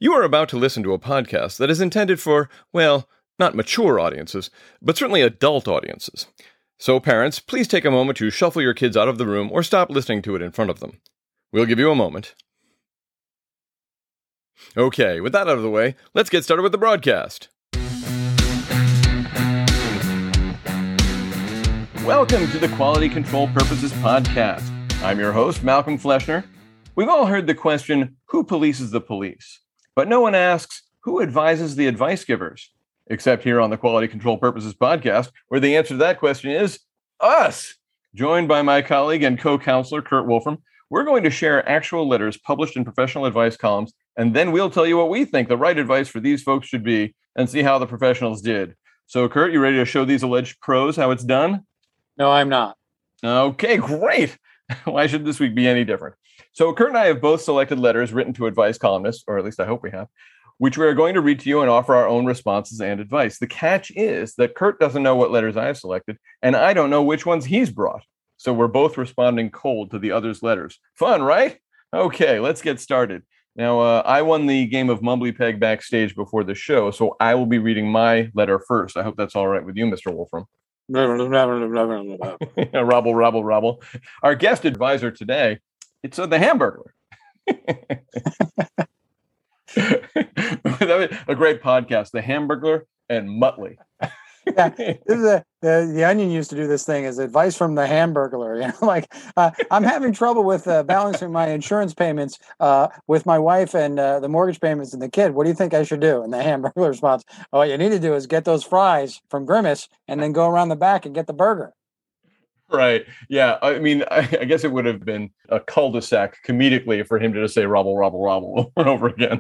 You are about to listen to a podcast that is intended for, well, not mature audiences, but certainly adult audiences. So parents, please take a moment to shuffle your kids out of the room or stop listening to it in front of them. We'll give you a moment. Okay, with that out of the way, let's get started with the broadcast. Welcome to the Quality Control Purposes podcast. I'm your host, Malcolm Fleschner. We've all heard the question, who polices the police? But no one asks, who advises the advice givers? Except here on the Quality Control Purposes podcast, where the answer to that question is us. Joined by my colleague and co-counselor, Kurt Wolfram, we're going to share actual letters published in professional advice columns, and then we'll tell you what we think the right advice for these folks should be and see how the professionals did. So, Kurt, you ready to show these alleged pros how it's done? No, I'm not. Okay, great. Why should this week be any different? So Kurt and I have both selected letters written to advice columnists, or at least I hope we have, which we are going to read to you and offer our own responses and advice. The catch is that Kurt doesn't know what letters I have selected, and I don't know which ones he's brought. So we're both responding cold to the other's letters. Fun, right? Okay, let's get started. Now, I won the game of Mumbly Peg backstage before the show, so I will be reading my letter first. I hope that's all right with you, Mr. Wolfram. Robble, robble, robble. Our guest advisor today, it's the Hamburglar. That was a great podcast, the Hamburglar and Muttley. Yeah, this is the Onion used to do this thing as advice from the Hamburglar. You know, like I'm having trouble with balancing my insurance payments with my wife and the mortgage payments and the kid. What do you think I should do? And the Hamburglar response, "Oh, what you need to do is get those fries from Grimace and then go around the back and get the burger." Right. Yeah. I mean, I guess it would have been a cul-de-sac comedically for him to just say "robble, robble, robble" over and over again.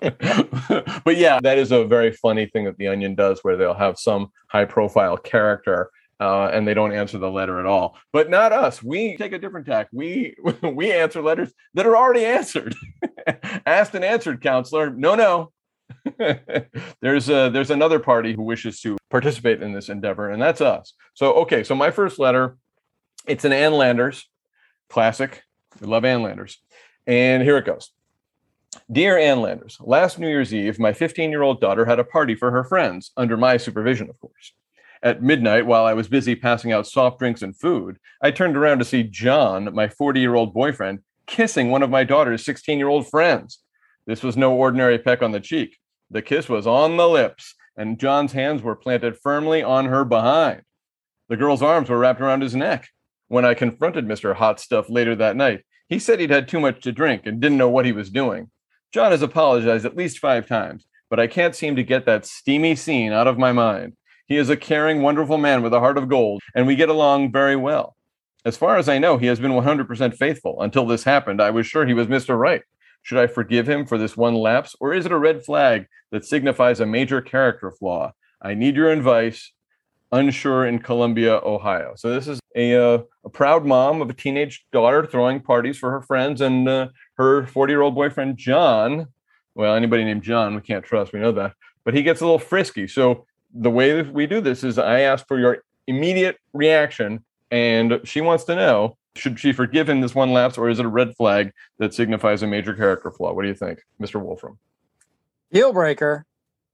But yeah, that is a very funny thing that the Onion does, where they'll have some high-profile character and they don't answer the letter at all. But not us. We take a different tack. We answer letters that are already answered. Asked and answered, counselor. No. There's another party who wishes to participate in this endeavor, and that's us. So my first letter, it's an Ann Landers classic. We love Ann Landers, and here it goes. Dear Ann Landers, last New Year's Eve, my 15-year-old daughter had a party for her friends, under my supervision, of course. At midnight, while I was busy passing out soft drinks and food, I turned around to see John, my 40-year-old boyfriend, kissing one of my daughter's 16-year-old friends. This was no ordinary peck on the cheek. The kiss was on the lips, and John's hands were planted firmly on her behind. The girl's arms were wrapped around his neck. When I confronted Mr. Hot Stuff later that night, he said he'd had too much to drink and didn't know what he was doing. John has apologized at least 5 times, but I can't seem to get that steamy scene out of my mind. He is a caring, wonderful man with a heart of gold, and we get along very well. As far as I know, he has been 100% faithful. Until this happened, I was sure he was Mr. Right. Should I forgive him for this one lapse, or is it a red flag that signifies a major character flaw? I need your advice. Unsure in Columbia, Ohio. So this is a proud mom of a teenage daughter throwing parties for her friends, and her 40-year-old boyfriend, John. Well, anybody named John, we can't trust. We know that. But he gets a little frisky. So the way that we do this is I ask for your immediate reaction, and she wants to know, should she forgive him this one lapse, or is it a red flag that signifies a major character flaw? What do you think, Mr. Wolfram? Deal breaker.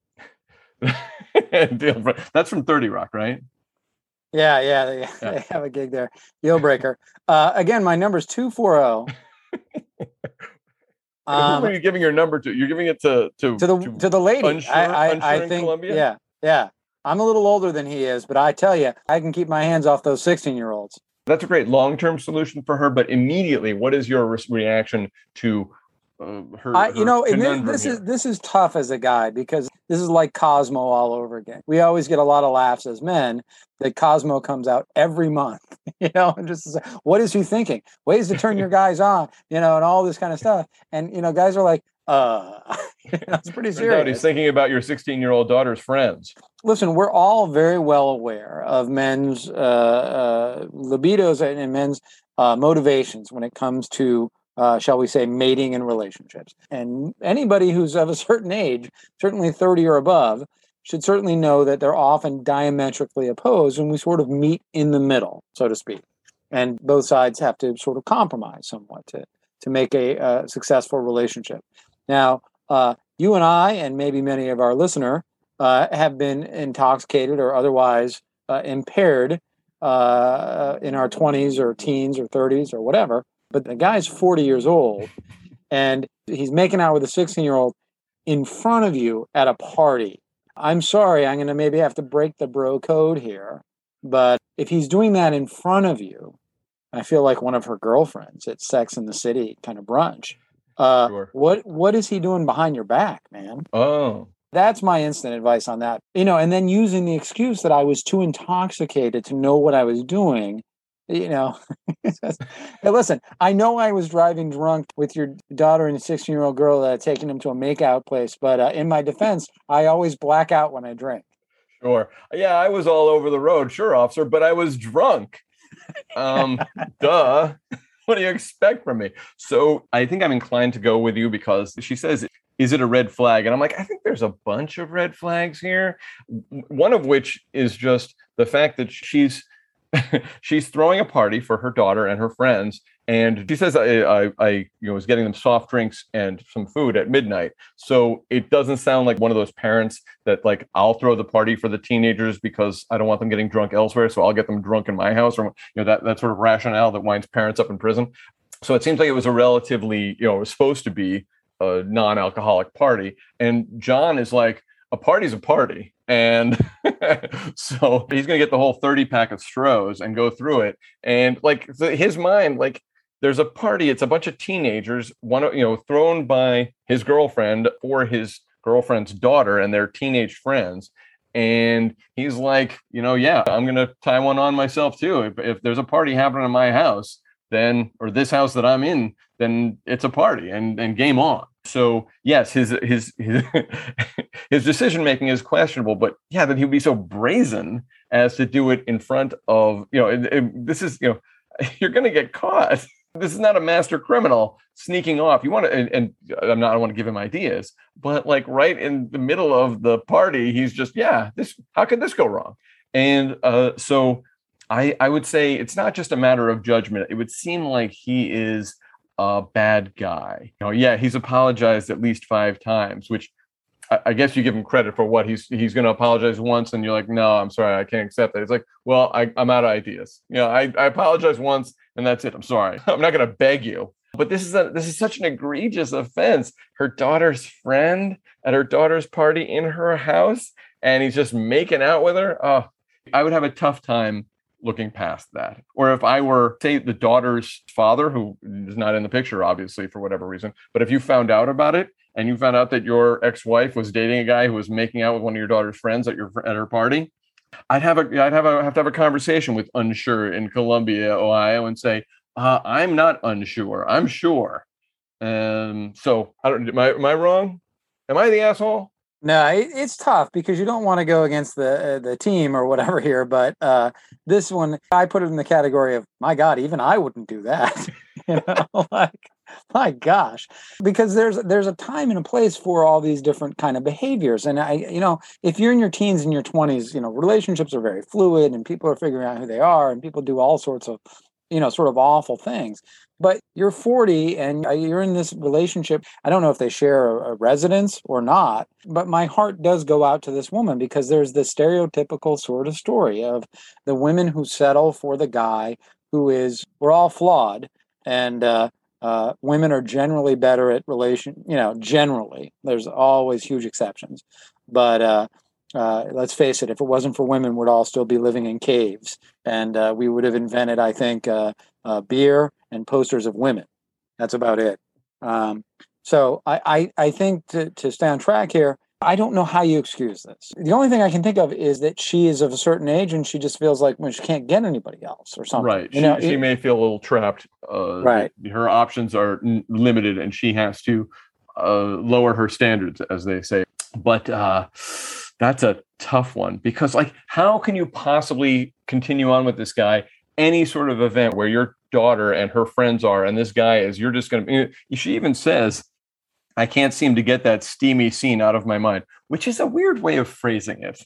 That's from 30 Rock, right? Yeah. They have a gig there. Deal breaker. Again, my number's 240. Who are you giving your number to? You're giving it to the lady. Unsure I think. Columbia? Yeah. I'm a little older than he is, but I tell you, I can keep my hands off those 16-year-olds. That's a great long-term solution for her. But immediately, what is your reaction to her? And this is tough as a guy, because this is like Cosmo all over again. We always get a lot of laughs as men that Cosmo comes out every month, and just what is he thinking? Ways to turn your guys on, and all this kind of stuff. And, guys are like, it's pretty serious. He's thinking about your 16-year-old daughter's friends. Listen, we're all very well aware of men's libidos and men's motivations when it comes to shall we say, mating and relationships. And anybody who's of a certain age, certainly 30 or above, should certainly know that they're often diametrically opposed, and we sort of meet in the middle, so to speak. And both sides have to sort of compromise somewhat to make a successful relationship. Now, You and I, and maybe many of our listener, have been intoxicated or otherwise impaired in our 20s or teens or 30s or whatever. But the guy's 40 years old and he's making out with a 16-year-old in front of you at a party. I'm sorry, I'm going to maybe have to break the bro code here. But if he's doing that in front of you, I feel like one of her girlfriends at Sex in the City kind of brunch. Sure. What is he doing behind your back, man? Oh. That's my instant advice on that. And then using the excuse that I was too intoxicated to know what I was doing. Hey, listen, I know I was driving drunk with your daughter and a 16-year-old girl taking them to a makeout place, but in my defense, I always black out when I drink. Sure. Yeah, I was all over the road. Sure, officer, but I was drunk. Duh. What do you expect from me? So I think I'm inclined to go with you because she says, is it a red flag? And I'm like, I think there's a bunch of red flags here. One of which is just the fact that she's throwing a party for her daughter and her friends. And she says, I was getting them soft drinks and some food at midnight. So it doesn't sound like one of those parents that like, I'll throw the party for the teenagers because I don't want them getting drunk elsewhere. So I'll get them drunk in my house, or, that sort of rationale that winds parents up in prison. So it seems like it was a relatively, it was supposed to be a non-alcoholic party. And John is like, a party's a party. And so he's going to get the whole 30 pack of Strohs and go through it. And like his mind, like there's a party. It's a bunch of teenagers, thrown by his girlfriend or his girlfriend's daughter and their teenage friends. And he's like, yeah, I'm going to tie one on myself too. If there's a party happening in my house, or this house that I'm in, then it's a party and game on. So yes, his his decision making is questionable, but yeah, that he would be so brazen as to do it in front of this is you're going to get caught. This is not a master criminal sneaking off. You want to, and I don't want to give him ideas, but like right in the middle of the party, he's just how could this go wrong? And so I would say it's not just a matter of judgment. It would seem like he is a bad guy. He's apologized at least 5 times, which I guess you give him credit for what he's going to apologize once, and you're like, no, I'm sorry, I can't accept that. It's like, well, I'm out of ideas. I apologize once, and that's it. I'm sorry. I'm not going to beg you. But this is such an egregious offense. Her daughter's friend at her daughter's party in her house, and he's just making out with her. Oh, I would have a tough time looking past that. Or if I were, say, the daughter's father, who is not in the picture, obviously, for whatever reason, but if you found out about it and you found out that your ex-wife was dating a guy who was making out with one of your daughter's friends at her party, I'd have to have a conversation with Unsure in Columbia, Ohio, and say, I'm not unsure, I'm sure. So I don't. Am I wrong? Am I the asshole? No, it's tough because you don't want to go against the team or whatever here. But this one, I put it in the category of, my God, even I wouldn't do that. Like, my gosh, because there's a time and a place for all these different kind of behaviors. And if you're in your teens and your 20s, relationships are very fluid and people are figuring out who they are and people do all sorts of, sort of awful things. But you're 40 and you're in this relationship. I don't know if they share a residence or not, but my heart does go out to this woman because there's this stereotypical sort of story of the women who settle for the guy we're all flawed, and women are generally better at generally. There's always huge exceptions. But let's face it, if it wasn't for women, we'd all still be living in caves. And we would have invented, I think, beer and posters of women. That's about it. So I think to stay on track here, I don't know how you excuse this. The only thing I can think of is that she is of a certain age and she just feels like she can't get anybody else or something. Right. She may feel a little trapped. Right. Her options are limited and she has to lower her standards, as they say. But that's a tough one because, like, how can you possibly continue on with this guy? Any sort of event where your daughter and her friends are, and this guy is, you're just going to, she even says, I can't seem to get that steamy scene out of my mind, which is a weird way of phrasing it.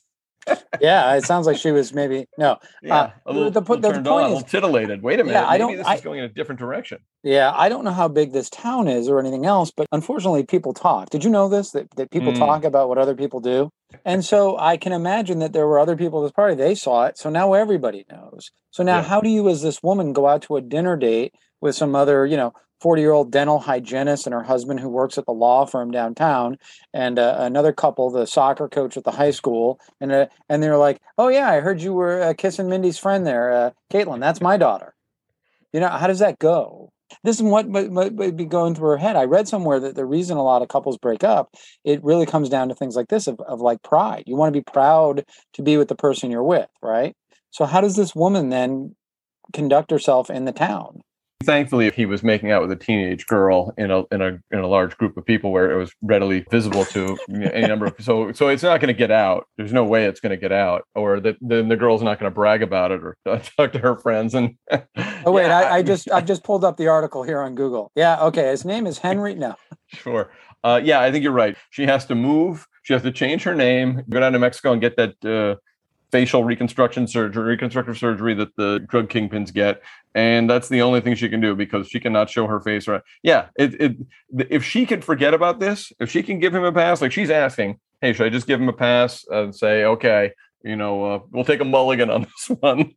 Yeah, it sounds like she was maybe no. Yeah, a The little turned on, point a little is, titillated. Wait a yeah, minute, maybe this is going in a different direction. yeah, I don't know how big this town is or anything else, but unfortunately, people talk. Did you know this? That people Mm, talk about what other people do? And so I can imagine that there were other people at this party. They saw it. So now everybody knows. So now, yeah. how do you, as this woman, go out to a dinner date with some other, 40-year-old dental hygienist and her husband who works at the law firm downtown, and another couple, the soccer coach at the high school, and they're like, "Oh yeah, I heard you were kissing Mindy's friend there, Caitlin. That's my daughter." How does that go? This is what would be going through her head. I read somewhere that the reason a lot of couples break up, it really comes down to things like this of like pride. You want to be proud to be with the person you're with, right? So how does this woman then conduct herself in the town? Thankfully, he was making out with a teenage girl in a large group of people where it was readily visible to any number of. So it's not going to get out. There's no way it's going to get out, or that then the girl's not going to brag about it or talk to her friends. And oh wait, yeah, I've just pulled up the article here on Google. Yeah, okay, his name is Henry. No, sure. Yeah, I think you're right. She has to move. She has to change her name, go down to Mexico and get that facial reconstructive surgery that the drug kingpins get, and that's the only thing she can do because she cannot show her face. Right? Yeah, if she could forget about this, if she can give him a pass, like she's asking, hey, should I just give him a pass and say, okay, we'll take a mulligan on this one.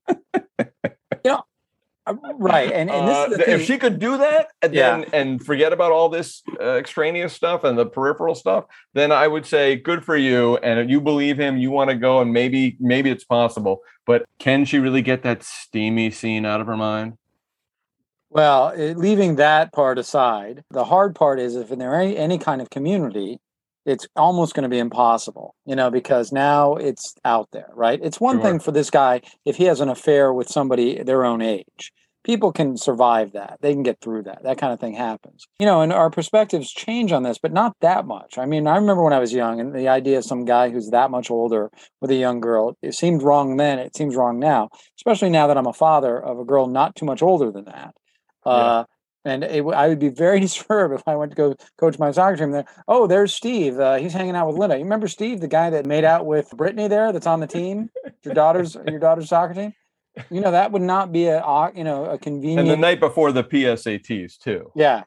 Right, and this is the thing. If she could do that and forget about all this extraneous stuff and the peripheral stuff, then I would say good for you. And if you believe him, you want to go, and maybe it's possible. But can she really get that steamy scene out of her mind? Well, leaving that part aside, the hard part is if there any kind of community, it's almost going to be impossible, because now it's out there, right? It's one thing for this guy if he has an affair with somebody their own age. People can survive that. They can get through that. That kind of thing happens. And our perspectives change on this, but not that much. I mean, I remember when I was young and the idea of some guy who's that much older with a young girl, it seemed wrong then. It seems wrong now, especially now that I'm a father of a girl not too much older than that. And I would be very disturbed if I went to go coach my soccer team there. Oh, there's Steve. He's hanging out with Linda. You remember Steve, the guy that made out with Brittany there that's on the team? Your daughter's soccer team? That would not be a convenient. And the night before the PSATs too. Yeah.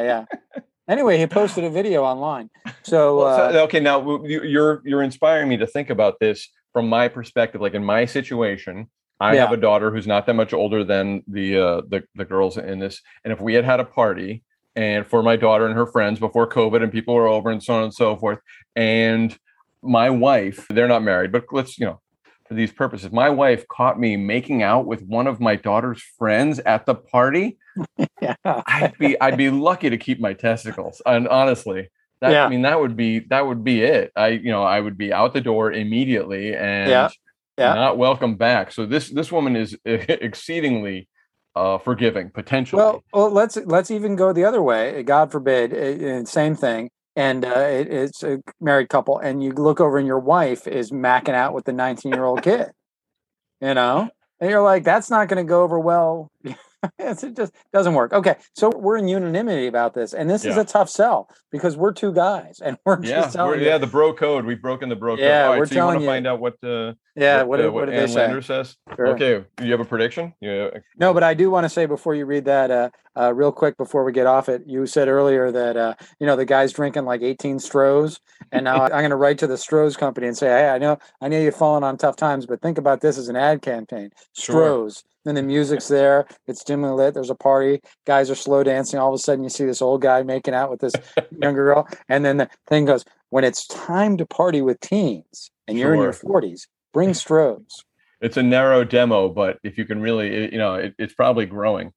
Anyway, he posted a video online. So okay, now you're inspiring me to think about this from my perspective. Like in my situation, I have a daughter who's not that much older than the girls in this. And if we had a party and for my daughter and her friends before COVID and people were over and so on and so forth, and my wife, they're not married, but let's, for these purposes, my wife caught me making out with one of my daughter's friends at the party. Yeah. I'd be lucky to keep my testicles. And honestly, I mean, that would be it. I would be out the door immediately and not welcome back. So this woman is exceedingly forgiving potentially. Well, let's even go the other way. God forbid, same thing. And it's a married couple, and you look over and your wife is macking out with the 19-year-old kid, and you're like, that's not going to go over well. It just doesn't work. Okay, so we're in unanimity about this, and this is a tough sell because we're two guys, and we're just selling. The bro code. We've broken the bro code. Yeah, we're so you want to find out what what did Ann they say? Lander says? Sure. Okay, do you have a prediction? Yeah. No, but I do want to say before you read that, real quick before we get off it, you said earlier that the guy's drinking like 18 Strohs, and now I'm going to write to the Strohs company and say, hey, I know you've fallen on tough times, but think about this as an ad campaign. Strohs. Sure. Then the music's there. It's dimly lit. There's a party. Guys are slow dancing. All of a sudden, you see this old guy making out with this younger girl. And then the thing goes, when it's time to party with teens and you're in your 40s, bring Strohs. It's a narrow demo, but if you can really, it's probably growing.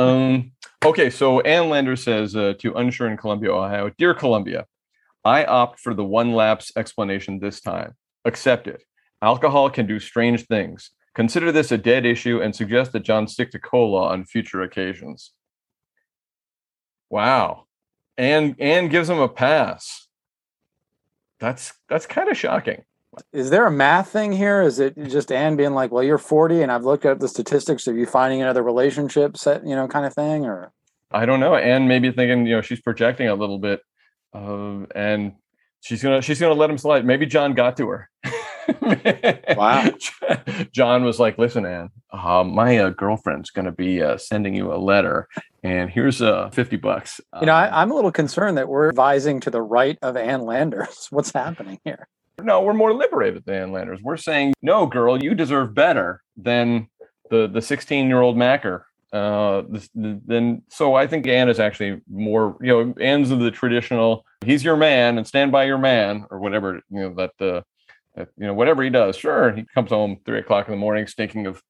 Okay, so Ann Lander says to Unsure in Columbia, Ohio, Dear Columbia, I opt for the one lapse explanation this time. Accept it. Alcohol can do strange things. Consider this a dead issue and suggest that John stick to cola on future occasions. Wow. Ann gives him a pass. That's kind of shocking. Is there a math thing here? Is it just Ann being like, well, you're 40 and I've looked up the statistics of you finding another relationship set, kind of thing? Or I don't know. Ann maybe thinking, she's projecting a little bit and she's gonna let him slide. Maybe John got to her. Wow. John was like, listen, Anne, my girlfriend's going to be sending you a letter, and here's $50. I'm a little concerned that we're advising to the right of Ann Landers. What's happening here? No, we're more liberated than Ann Landers. We're saying, no, girl, you deserve better than the 16-year-old Macker. So I think Anne is actually more, Anne's of the traditional, he's your man and stand by your man, or whatever, whatever he does. Sure, he comes home 3:00 in the morning, stinking of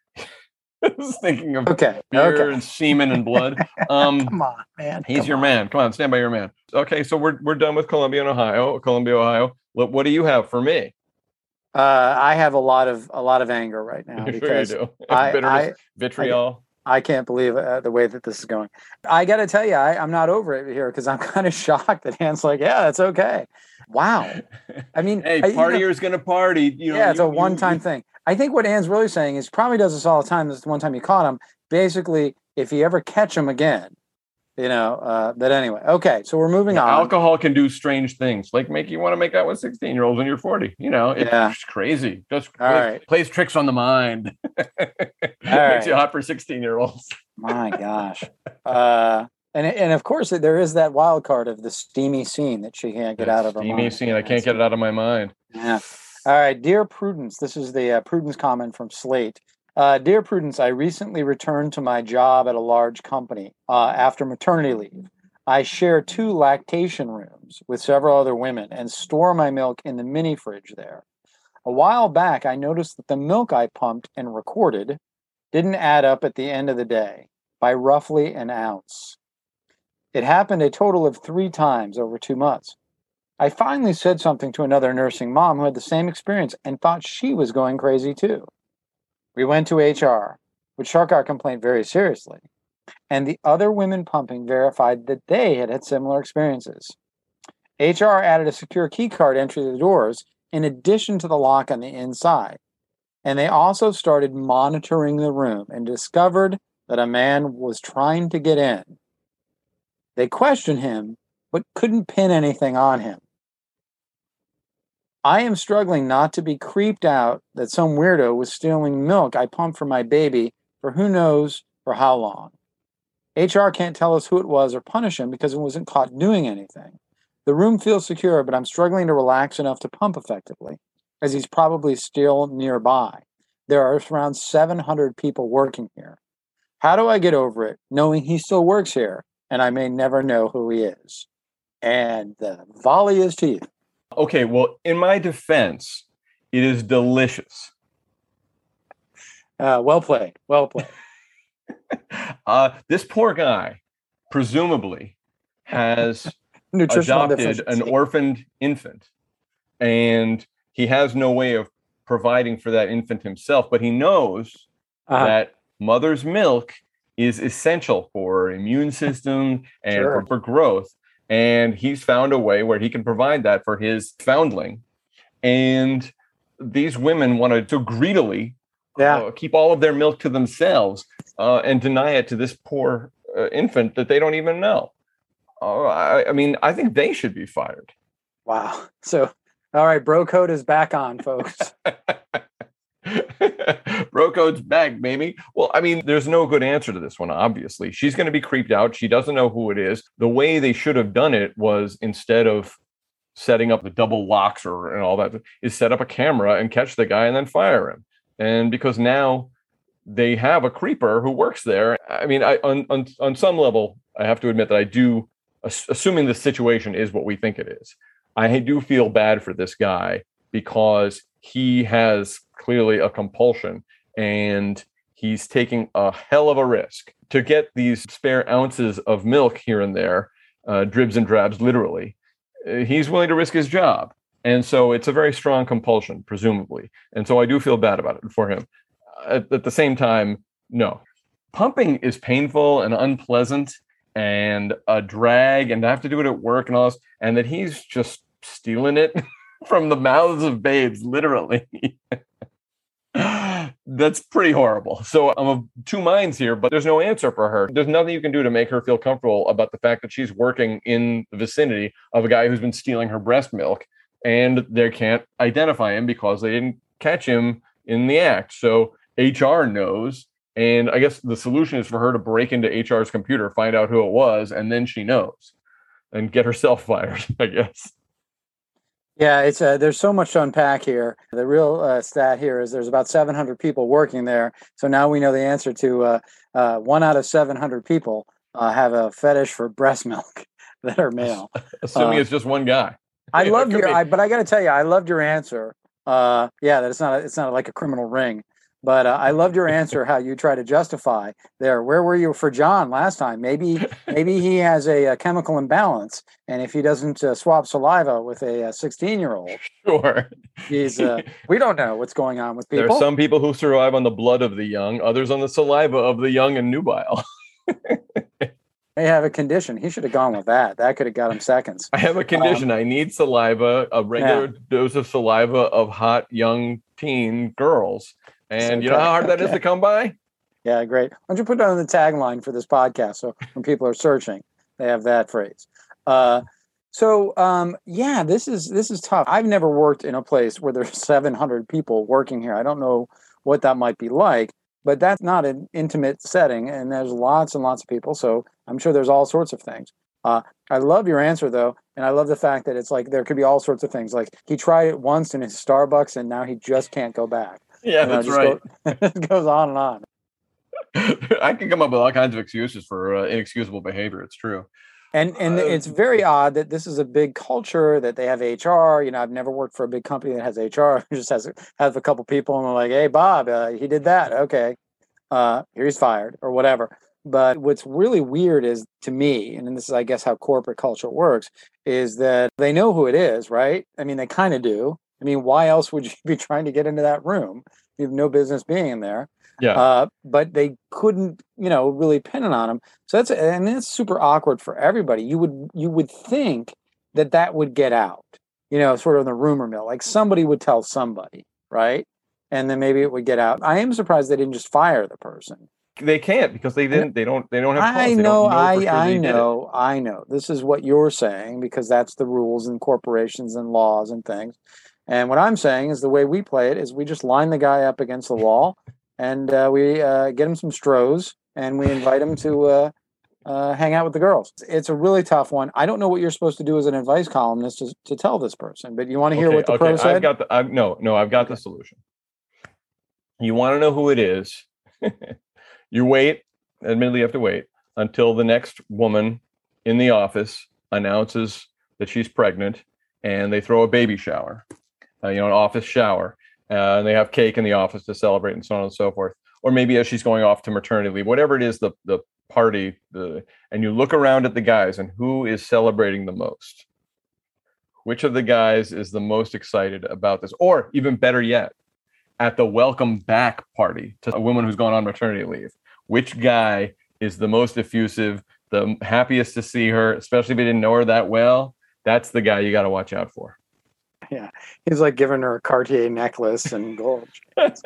beer and semen and blood. Come on, man. He's your man. Come on, stand by your man. Okay, so we're done with Columbia, Ohio. What do you have for me? I have a lot of anger right now because sure you do. Bitterness, vitriol. I can't believe the way that this is going. I got to tell you, I'm not over it here because I'm kind of shocked that Anne's like, yeah, that's okay. Wow. I mean, hey, partier's going to party. It's a one-time thing. I think what Anne's really saying is probably does this all the time. This is the one time you caught him. Basically, if you ever catch him again, but anyway. Okay, so we're moving on. Alcohol can do strange things, like make you want to make out with 16-year-olds when you're 40. It's crazy. Just plays tricks on the mind. Makes you hot for 16-year-olds. My gosh. And of course, there is that wild card of the steamy scene that she can't get out of her mind. Steamy scene. I can't get it out of my mind. Yeah. All right. Dear Prudence, this is the Prudence comment from Slate. Dear Prudence, I recently returned to my job at a large company after maternity leave. I share 2 lactation rooms with several other women and store my milk in the mini fridge there. A while back, I noticed that the milk I pumped and recorded didn't add up at the end of the day by roughly an ounce. It happened a total of 3 times over 2 months. I finally said something to another nursing mom who had the same experience and thought she was going crazy too. We went to HR, which took our complaint very seriously, and the other women pumping verified that they had similar experiences. HR added a secure key card entry to the doors in addition to the lock on the inside, and they also started monitoring the room and discovered that a man was trying to get in. They questioned him, but couldn't pin anything on him. I am struggling not to be creeped out that some weirdo was stealing milk I pumped for my baby for who knows for how long. HR can't tell us who it was or punish him because it wasn't caught doing anything. The room feels secure, but I'm struggling to relax enough to pump effectively, as he's probably still nearby. There are around 700 people working here. How do I get over it, knowing he still works here, and I may never know who he is? And the volley is to you. Okay, well, in my defense, it is delicious. Well played. This poor guy, presumably, has adopted an orphaned infant, and he has no way of providing for that infant himself, but he knows that mother's milk is essential for immune system and for growth. And he's found a way where he can provide that for his foundling. And these women wanted to greedily keep all of their milk to themselves and deny it to this poor infant that they don't even know. I think they should be fired. Wow. So, all right, Bro Code is back on, folks. Bro Code's back, baby. Well, there's no good answer to this one, obviously. She's going to be creeped out. She doesn't know who it is. The way they should have done it was, instead of setting up the double locks and all that, is set up a camera and catch the guy and then fire him. And because now they have a creeper who works there. On some level, I have to admit that I do, assuming the situation is what we think it is, I do feel bad for this guy because he has clearly a compulsion and he's taking a hell of a risk to get these spare ounces of milk here and there, dribs and drabs, literally. He's willing to risk his job. And so it's a very strong compulsion, presumably. And so I do feel bad about it for him. At the same time, no. Pumping is painful and unpleasant and a drag, and I have to do it at work and all this, and that he's just stealing it from the mouths of babes, literally. That's pretty horrible. So I'm of 2 minds here, but there's no answer for her. There's nothing you can do to make her feel comfortable about the fact that she's working in the vicinity of a guy who's been stealing her breast milk and they can't identify him because they didn't catch him in the act. So HR knows, and I guess the solution is for her to break into HR's computer, find out who it was, and then she knows and get herself fired, I guess. Yeah, it's there's so much to unpack here. The real stat here is there's about 700 people working there. So now we know the answer to 1 out of 700 people have a fetish for breast milk that are male. Assuming it's just one guy. I love but I got to tell you, I loved your answer. Yeah, that it's not like a criminal ring. But I loved your answer, how you try to justify there. Where were you for John last time? Maybe he has a chemical imbalance, and if he doesn't swap saliva with a 16-year-old, sure, he's we don't know what's going on with people. There are some people who survive on the blood of the young, others on the saliva of the young and nubile. They have a condition. He should have gone with that. That could have got him seconds. I have a condition. I need saliva, a regular dose of saliva of hot young teen girls. And you know how hard that is to come by? Yeah, great. Why don't you put it on the tagline for this podcast so when people are searching, they have that phrase. Yeah, this is tough. I've never worked in a place where there's 700 people working here. I don't know what that might be like, but that's not an intimate setting, and there's lots and lots of people, so I'm sure there's all sorts of things. I love your answer, though, and I love the fact that it's like there could be all sorts of things. Like he tried it once in his Starbucks, and now he just can't go back. Yeah, that's right. It goes on and on. I can come up with all kinds of excuses for inexcusable behavior. It's true. And it's very odd that this is a big culture, that they have HR. You know, I've never worked for a big company that has HR. It just has a couple people, and they're like, "Hey, Bob, he did that. Okay, here he's fired or whatever." But what's really weird is, to me, and this is, I guess, how corporate culture works, is that they know who it is, right? I mean, they kind of do. I mean, why else would you be trying to get into that room? You have no business being in there. Yeah. But they couldn't, really pin it on him. So that's super awkward for everybody. You would think that would get out, sort of in the rumor mill. Like somebody would tell somebody, right? And then maybe it would get out. I am surprised they didn't just fire the person. They can't because they don't have cause. I know. This is what you're saying because that's the rules in corporations and laws and things. And what I'm saying is the way we play it is we just line the guy up against the wall and we get him some Strohs and we invite him to hang out with the girls. It's a really tough one. I don't know what you're supposed to do as an advice columnist to tell this person, but you want to hear what the pro said? I've got the solution. You want to know who it is. You wait, admittedly you have to wait, until the next woman in the office announces that she's pregnant and they throw a baby shower, an office shower, and they have cake in the office to celebrate and so on and so forth. Or maybe as she's going off to maternity leave, whatever it is, the party, and you look around at the guys and who is celebrating the most. Which of the guys is the most excited about this? Or even better yet, at the welcome back party to a woman who's gone on maternity leave. Which guy is the most effusive, the happiest to see her, especially if he didn't know her that well? That's the guy you got to watch out for. Yeah, he's like giving her a Cartier necklace and gold. But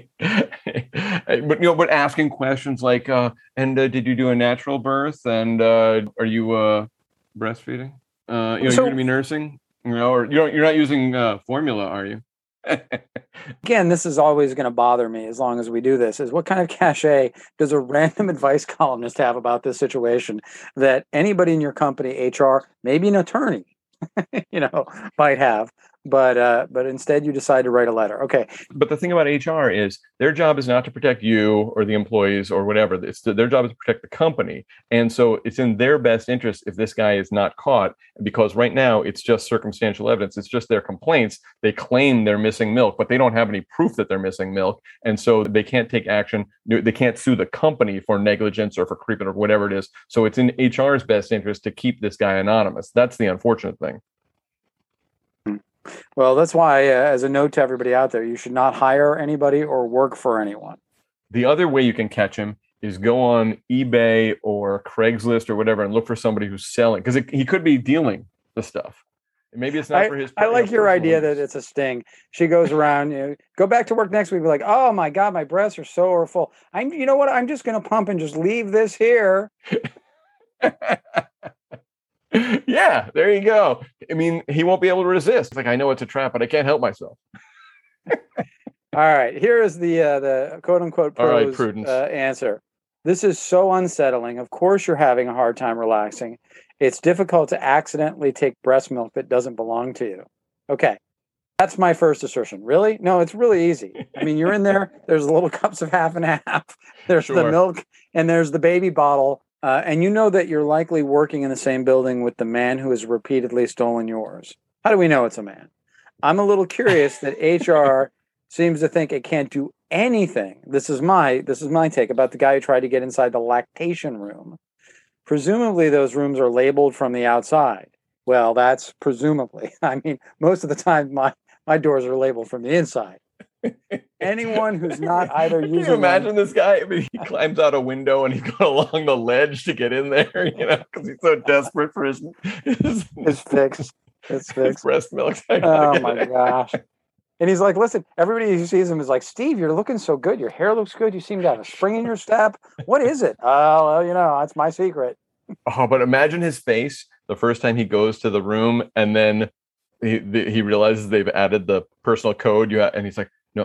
asking questions like, did you do a natural birth? And are you breastfeeding? You're going to be nursing? Or you're not using formula, are you? Again, this is always going to bother me as long as we do this, is what kind of cachet does a random advice columnist have about this situation that anybody in your company, HR, maybe an attorney, might have, but instead you decide to write a letter. Okay. But the thing about HR is their job is not to protect you or the employees or whatever. Their job is to protect the company. And so it's in their best interest if this guy is not caught, because right now it's just circumstantial evidence. It's just their complaints. They claim they're missing milk, but they don't have any proof that they're missing milk. And so they can't take action. They can't sue the company for negligence or for creeping or whatever it is. So it's in HR's best interest to keep this guy anonymous. That's the unfortunate thing. Well, that's why, as a note to everybody out there, you should not hire anybody or work for anyone. The other way you can catch him is go on eBay or Craigslist or whatever and look for somebody who's selling, because he could be dealing the stuff. Maybe it's not for his. I like your idea that it's a sting. She goes around, go back to work next week. Be like, oh my God, my breasts are so full. You know what? I'm just going to pump and just leave this here. Yeah, there you go. I mean, he won't be able to resist. It's like, I know it's a trap, but I can't help myself. All right, here is the quote unquote All right, pros Prudence. answer. This is so unsettling. Of course, you're having a hard time relaxing. It's difficult to accidentally take breast milk that doesn't belong to you. Okay, that's my first assertion. Really? No, it's really easy. I mean, you're in there. There's little cups of half and half. There's the Sure. milk, and there's the baby bottle. And you know that you're likely working in the same building with the man who has repeatedly stolen yours. How do we know it's a man? I'm a little curious that HR seems to think it can't do anything. This is my take about the guy who tried to get inside the lactation room. Presumably, those rooms are labeled from the outside. Well, that's presumably. I mean, most of the time, my doors are labeled from the inside. Anyone who's not either Can using you imagine this guy? I mean, he climbs out a window and he's going along the ledge to get in there, you know, because he's so desperate for his fix. His fix. Breast milk. Oh my gosh. And he's like, listen, everybody who sees him is like, Steve, you're looking so good. Your hair looks good. You seem to have a spring in your step. What is it? Oh, well, you know, that's my secret. Oh, but imagine his face the first time he goes to the room and then he realizes they've added the personal code. And he's like, no.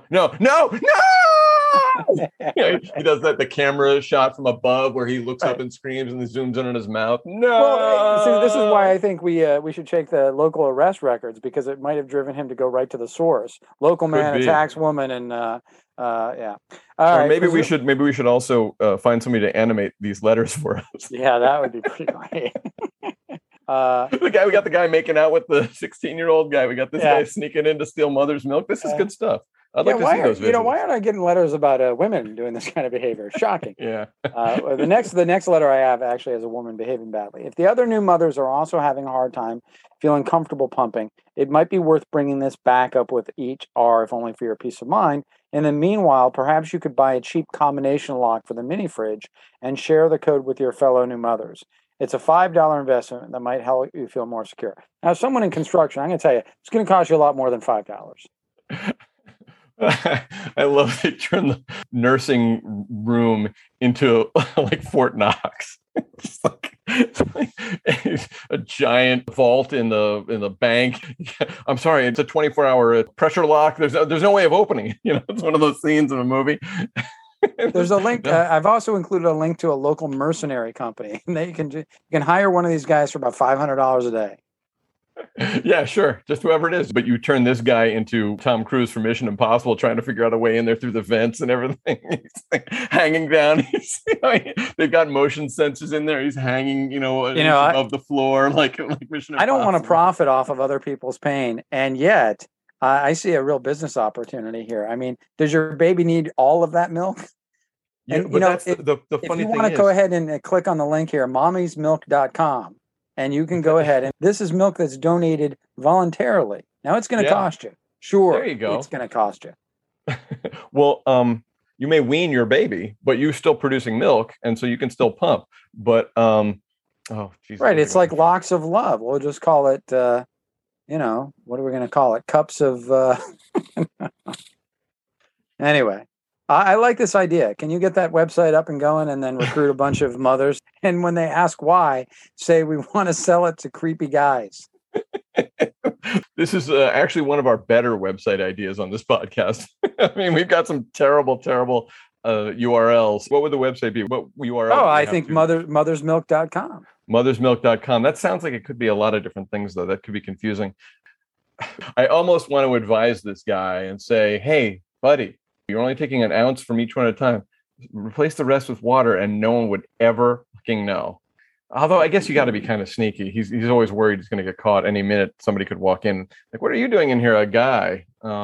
He does that, the camera shot from above where he looks up and screams and he zooms in on his mouth. No. Well, see, this is why I think we should check the local arrest records, because it might have driven him to go right to the source. Local man attacks woman, and yeah. Or maybe we should also find somebody to animate these letters for us. Yeah, that would be pretty great. We got the guy making out with the 16-year-old guy. We got this guy sneaking in to steal mother's milk. This is good stuff. I'd like to see those videos. Why aren't I getting letters about women doing this kind of behavior? Shocking. Yeah. The next letter I have actually has a woman behaving badly. If the other new mothers are also having a hard time feeling comfortable pumping, it might be worth bringing this back up with each R, if only for your peace of mind. And then meanwhile, perhaps you could buy a cheap combination lock for the mini fridge and share the code with your fellow new mothers. It's a $5 investment that might help you feel more secure. Now, someone in construction, I'm going to tell you, it's going to cost you a lot more than $5. I love they turn the nursing room into like Fort Knox. It's like a giant vault in the bank. I'm sorry, it's a 24-hour pressure lock. There's no way of opening it. You know, it's one of those scenes in a movie. There's a link. I've also included a link to a local mercenary company. And you can hire one of these guys for about $500 a day. Yeah, sure. Just whoever it is. But you turn this guy into Tom Cruise from Mission Impossible, trying to figure out a way in there through the vents and everything. He's like hanging down. They've got motion sensors in there. He's hanging, above the floor like Mission Impossible. I don't want to profit off of other people's pain. And yet I see a real business opportunity here. I mean, does your baby need all of that milk? Yeah, and, that's the funny thing. If you want to go ahead and click on the link here, mommysmilk.com. And you can go ahead, and this is milk that's donated voluntarily. Now it's going to cost you. Sure, there you go. It's going to cost you. Well, you may wean your baby, but you're still producing milk, and so you can still pump. But Jesus, right, it's like locks of love. We'll just call it, what are we going to call it? Cups of. Anyway. I like this idea. Can you get that website up and going and then recruit a bunch of mothers? And when they ask why, say we want to sell it to creepy guys. This is actually one of our better website ideas on this podcast. I mean, we've got some terrible URLs. What would the website be? What URL? Oh, I think mothersmilk.com. Mothersmilk.com. That sounds like it could be a lot of different things, though. That could be confusing. I almost want to advise this guy and say, hey, buddy, you're only taking an ounce from each one at a time. Replace the rest with water, and no one would ever fucking know. Although I guess you got to be kind of sneaky. He's always worried he's going to get caught any minute. Somebody could walk in like, "What are you doing in here, a guy?"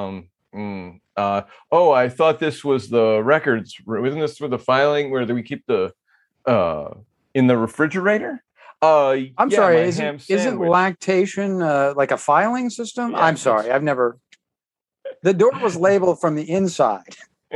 I thought this was the records. Isn't this for the filing where we keep the in the refrigerator? I'm sorry. Isn't lactation like a filing system? Yeah, I'm sorry. I've never. The door was labeled from the inside.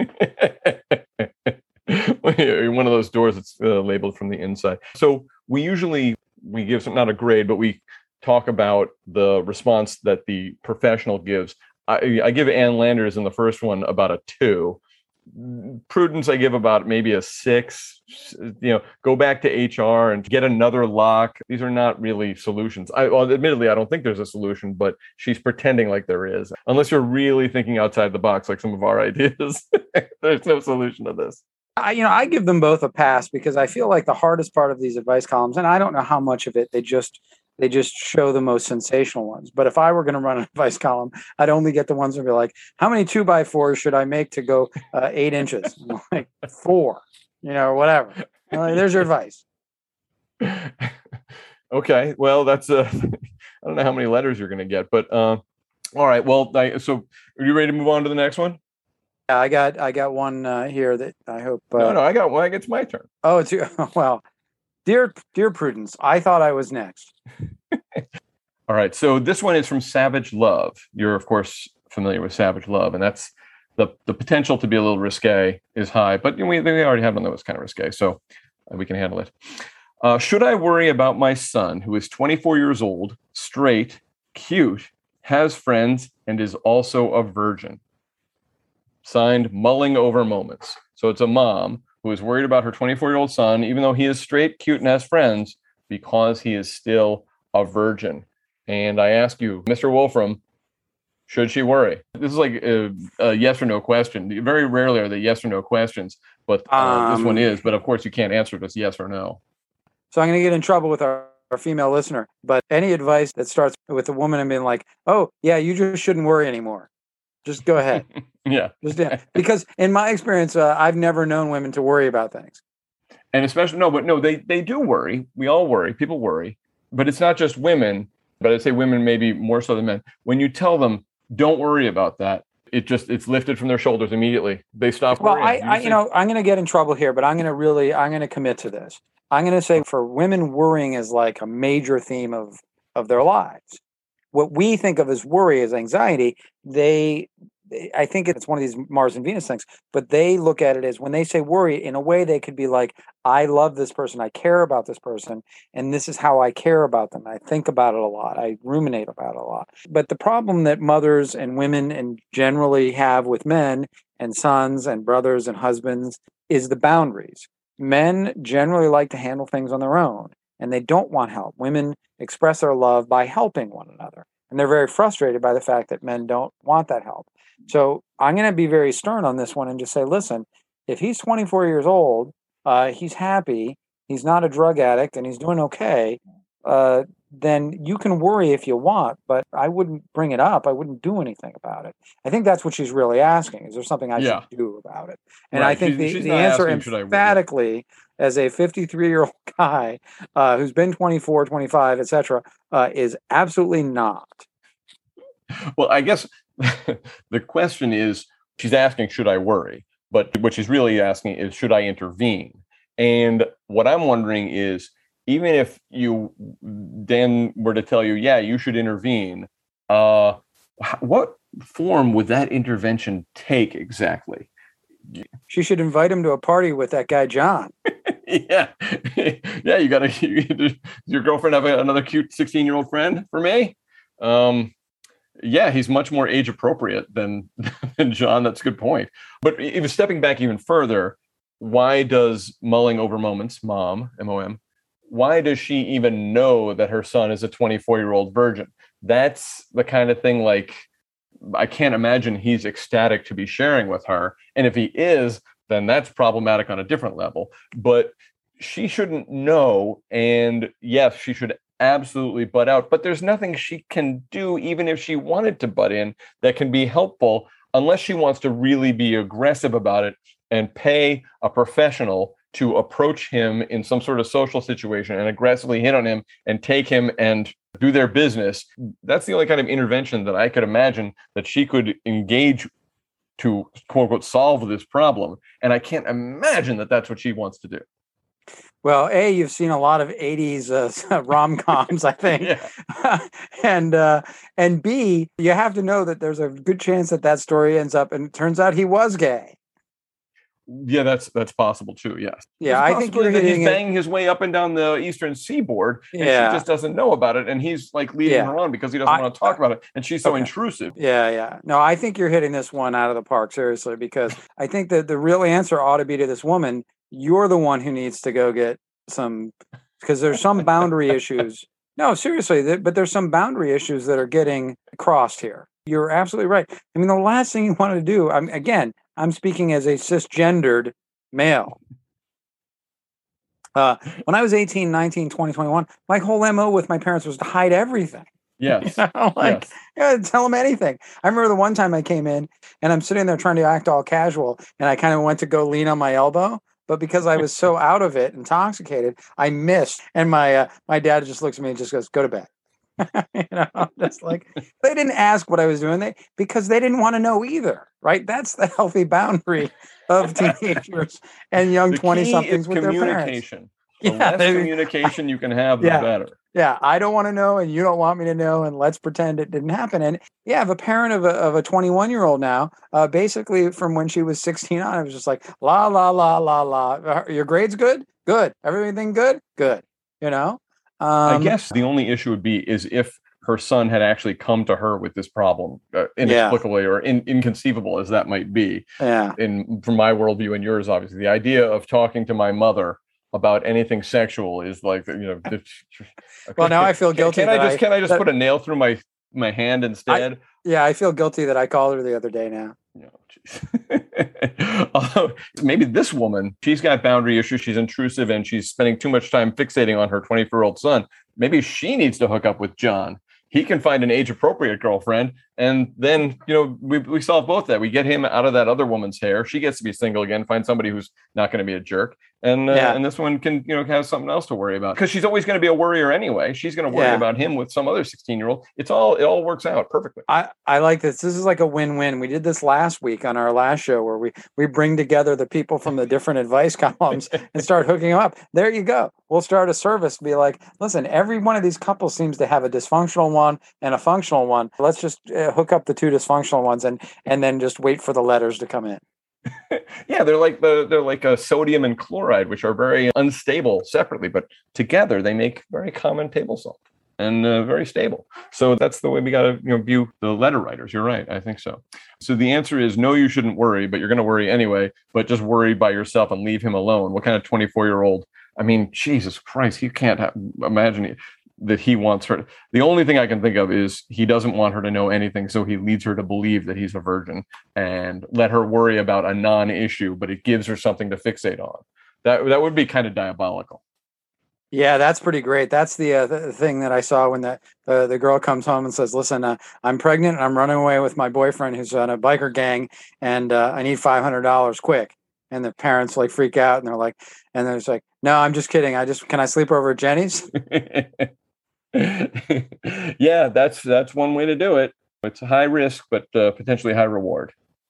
One of those doors that's labeled from the inside. So we give some, not a grade, but we talk about the response that the professional gives. I give Ann Landers in the first one about a 2. Prudence, I give about maybe a 6. Go back to HR and get another lock. These are not really solutions. Admittedly, I don't think there's a solution, but she's pretending like there is. Unless you're really thinking outside the box, like some of our ideas, there's no solution to this. I give them both a pass because I feel like the hardest part of these advice columns, and I don't know how much of it they just show the most sensational ones. But if I were going to run an advice column, I'd only get the ones that be like, how many 2x4s should I make to go 8 inches? I'm like 4, whatever. There's your advice. Okay. Well, that's I don't know how many letters you're going to get, but all right. Well, so are you ready to move on to the next one? Yeah, I got one here that I hope. No, I got one. It's my turn. Oh, it's well, dear Prudence, I thought I was next. All right. So this one is from Savage Love. You're of course familiar with Savage Love, and that's the potential to be a little risque is high, but we already have one that was kind of risque, so we can handle it. Should I worry about my son, who is 24 years old, straight, cute, has friends, and is also a virgin? Signed, Mulling Over Moments. So it's a mom who is worried about her 24-year-old son, even though he is straight, cute, and has friends, because he is still a virgin. And I ask you, Mr. Wolfram, should she worry? This is like a yes or no question. Very rarely are they yes or no questions, but this one is. But of course, you can't answer this yes or no. So I'm going to get in trouble with our female listener. But any advice that starts with a woman and being like, oh, yeah, you just shouldn't worry anymore. Just go ahead. Yeah. Because in my experience, I've never known women to worry about things. And especially, they do worry. We all worry. People worry. But it's not just women, but I'd say women maybe more so than men. When you tell them, don't worry about that, it's lifted from their shoulders immediately. They stop worrying. Well, I'm going to get in trouble here, but I'm going to commit to this. I'm going to say for women, worrying is like a major theme of their lives. What we think of as worry, as anxiety, I think it's one of these Mars and Venus things, but they look at it as when they say worry, in a way they could be like, I love this person, I care about this person, and this is how I care about them. I think about it a lot. I ruminate about it a lot. But the problem that mothers and women and generally have with men and sons and brothers and husbands is the boundaries. Men generally like to handle things on their own, and they don't want help. Women express their love by helping one another. And they're very frustrated by the fact that men don't want that help. So I'm going to be very stern on this one and just say, listen, if he's 24 years old, he's happy, he's not a drug addict, and he's doing okay, then you can worry if you want, but I wouldn't bring it up. I wouldn't do anything about it. I think that's what she's really asking. Is there something I should do about it? And right. I think the answer emphatically, as a 53-year-old guy who's been 24, 25, etc., is absolutely not. Well, I guess the question is, she's asking, should I worry? But what she's really asking is, should I intervene? And what I'm wondering is, even if Dan were to tell you, yeah, you should intervene, what form would that intervention take exactly? She should invite him to a party with that guy, John. Yeah. Your girlfriend have another cute 16-year-old friend for me? Yeah, he's much more age appropriate than John. That's a good point. But even stepping back even further, why does Mulling Over Moments, mom, M-O-M, why does she even know that her son is a 24-year-old virgin? That's the kind of thing, like, I can't imagine he's ecstatic to be sharing with her. And if he is, then that's problematic on a different level. But she shouldn't know. And yes, she should absolutely butt out. But there's nothing she can do, even if she wanted to butt in, that can be helpful, unless she wants to really be aggressive about it and pay a professional to approach him in some sort of social situation and aggressively hit on him and take him and do their business. That's the only kind of intervention that I could imagine that she could engage to, quote unquote, solve this problem. And I can't imagine that that's what she wants to do. Well, A, you've seen a lot of 80s rom-coms, I think. Yeah. And B, you have to know that there's a good chance that story ends up and it turns out he was gay. Yeah, that's possible too. Yes. Yeah, There's a I think you're possibility that he's hitting it. banging his way up and down the eastern seaboard, and she Yeah, just doesn't know about it, and he's like leading yeah. her on because he doesn't want to talk about it, and she's so Okay. intrusive. Yeah, yeah. No, I think you're hitting this one out of the park, seriously, because I think that the real answer ought to be to this woman. You're the one who needs to go get some, because there's some boundary issues. No, seriously, but there's some boundary issues that are getting crossed here. You're absolutely right. I mean, the last thing you want to do, I'm speaking as a cisgendered male. When I was 18, 19, 20, 21, my whole MO with my parents was to hide everything. Yes. Like, yes. yeah, tell them anything. I remember the one time I came in and I'm sitting there trying to act all casual, and I kind of went to go lean on my elbow, but because I was so out of it, intoxicated, I missed. And my dad just looks at me and just goes, "Go to bed." Just like, they didn't ask what I was doing, because they didn't want to know either, right? That's the healthy boundary of teenagers and young 20-somethings with their parents. Communication. The less communication you can have, the better. Yeah, I don't want to know, and you don't want me to know, and let's pretend it didn't happen. And yeah, I have a parent of a 21-year-old now. Basically, from when she was 16 on, I was just like, la la la la la. Your grades good? Good. Everything good? Good. I guess the only issue would be is if her son had actually come to her with this problem, inexplicably or inconceivable as that might be. Yeah. From my worldview and yours, obviously, the idea of talking to my mother about anything sexual is like, okay, well, now I feel guilty. Can I just put a nail through my hand instead? I feel guilty that I called her the other day now. Although maybe this woman, she's got boundary issues, she's intrusive, and she's spending too much time fixating on her 24-year-old son. Maybe she needs to hook up with John. He can find an age-appropriate girlfriend, and then we solve both that. We get him out of that other woman's hair. She gets to be single again, find somebody who's not going to be a jerk, and this one can have something else to worry about, because she's always going to be a worrier anyway. She's going to worry about him with some other 16-year-old. It all works out perfectly. I like this. This is like a win-win. We did this last week on our last show where we bring together the people from the different advice columns and start hooking them up. There you go. We'll start a service to be like, listen, every one of these couples seems to have a dysfunctional one and a functional one. Let's just hook up the two dysfunctional ones and then just wait for the letters to come in. Yeah, they're like a sodium and chloride, which are very unstable separately, but together they make very common table salt and very stable. So that's the way we got to view the letter writers. You're right. I think so. So the answer is no, you shouldn't worry, but you're going to worry anyway, but just worry by yourself and leave him alone. What kind of 24-year-old? I mean, Jesus Christ, you can't imagine that he wants her. The only thing I can think of is he doesn't want her to know anything, so he leads her to believe that he's a virgin and let her worry about a non-issue, but it gives her something to fixate on. That would be kind of diabolical. Yeah, that's pretty great. That's the thing that I saw when the girl comes home and says, "Listen, I'm pregnant and I'm running away with my boyfriend who's on a biker gang, and I need $500 quick." And the parents like freak out and they're just like, "No, I'm just kidding. Can I sleep over at Jenny's?" Yeah, that's one way to do it. It's a high risk, but potentially high reward.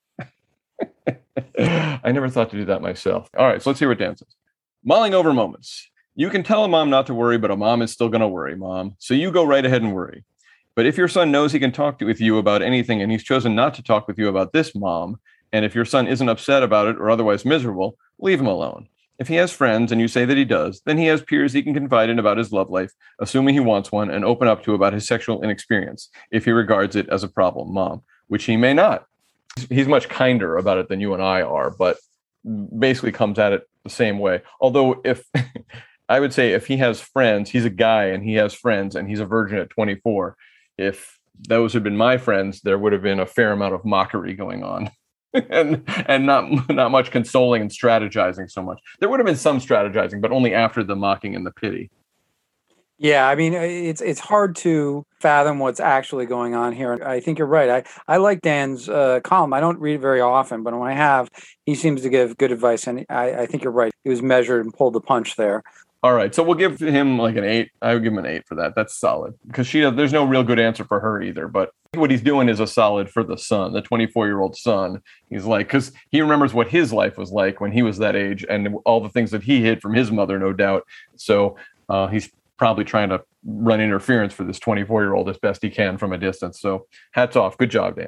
I never thought to do that myself. All right, so let's hear what Dan says. Mulling over moments. You can tell a mom not to worry, but a mom is still going to worry, Mom. So you go right ahead and worry. But if your son knows he can talk with you about anything and he's chosen not to talk with you about this, Mom, and if your son isn't upset about it or otherwise miserable, leave him alone. If he has friends and you say that he does, then he has peers he can confide in about his love life, assuming he wants one, and open up to about his sexual inexperience, if he regards it as a problem, Mom, which he may not. He's much kinder about it than you and I are, but basically comes at it the same way. Although I would say if he has friends, he's a guy and he has friends and he's a virgin at 24. If those had been my friends, there would have been a fair amount of mockery going on. and not much consoling and strategizing so much. There would have been some strategizing, but only after the mocking and the pity. Yeah, I mean, it's hard to fathom what's actually going on here. I think you're right. I like Dan's column. I don't read it very often, but when I have, he seems to give good advice, and I think you're right. He was measured and pulled the punch there. All right, so we'll give him like an 8. I would give him an 8 for that. That's solid, because there's no real good answer for her either. But what he's doing is a solid for the son, the 24-year-old son. He's like, because he remembers what his life was like when he was that age and all the things that he hid from his mother, no doubt. So he's probably trying to run interference for this 24-year-old as best he can from a distance. So hats off. Good job, Dan.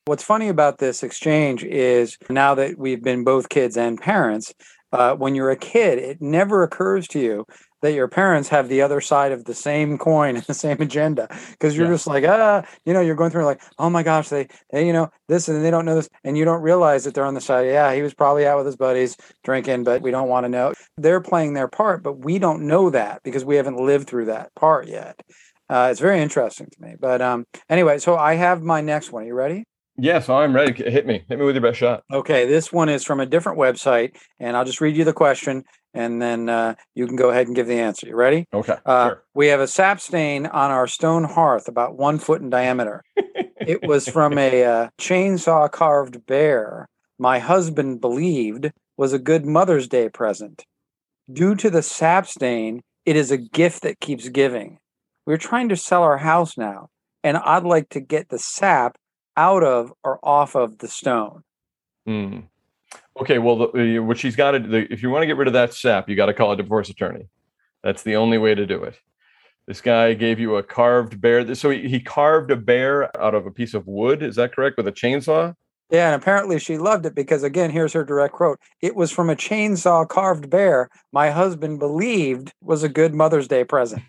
What's funny about this exchange is now that we've been both kids and parents, when you're a kid, it never occurs to you that your parents have the other side of the same coin and the same agenda, because you're just like, you're going through like, oh my gosh, they this, and they don't know this, and you don't realize that they're on the side. Yeah, he was probably out with his buddies drinking, but we don't want to know. They're playing their part, but we don't know that because we haven't lived through that part yet. It's very interesting to me. But anyway, so I have my next one. Are you ready? Yes, I'm ready. Hit me with your best shot. Okay, this one is from a different website, and I'll just read you the question, and then you can go ahead and give the answer. You ready? Okay. Sure. We have a sap stain on our stone hearth about 1 foot in diameter. It was from a chainsaw carved bear my husband believed was a good Mother's Day present. Due to the sap stain, it is a gift that keeps giving. We're trying to sell our house now, and I'd like to get the sap out of or off of the stone. Okay, well, what she's got to do, if you want to get rid of that sap, you got to call a divorce attorney. That's the only way to do it. This guy gave you a carved bear. So he carved a bear out of a piece of wood. Is that correct? With a chainsaw? Yeah, and apparently she loved it because, again, here's her direct quote. It was from a chainsaw carved bear my husband believed was a good Mother's Day present.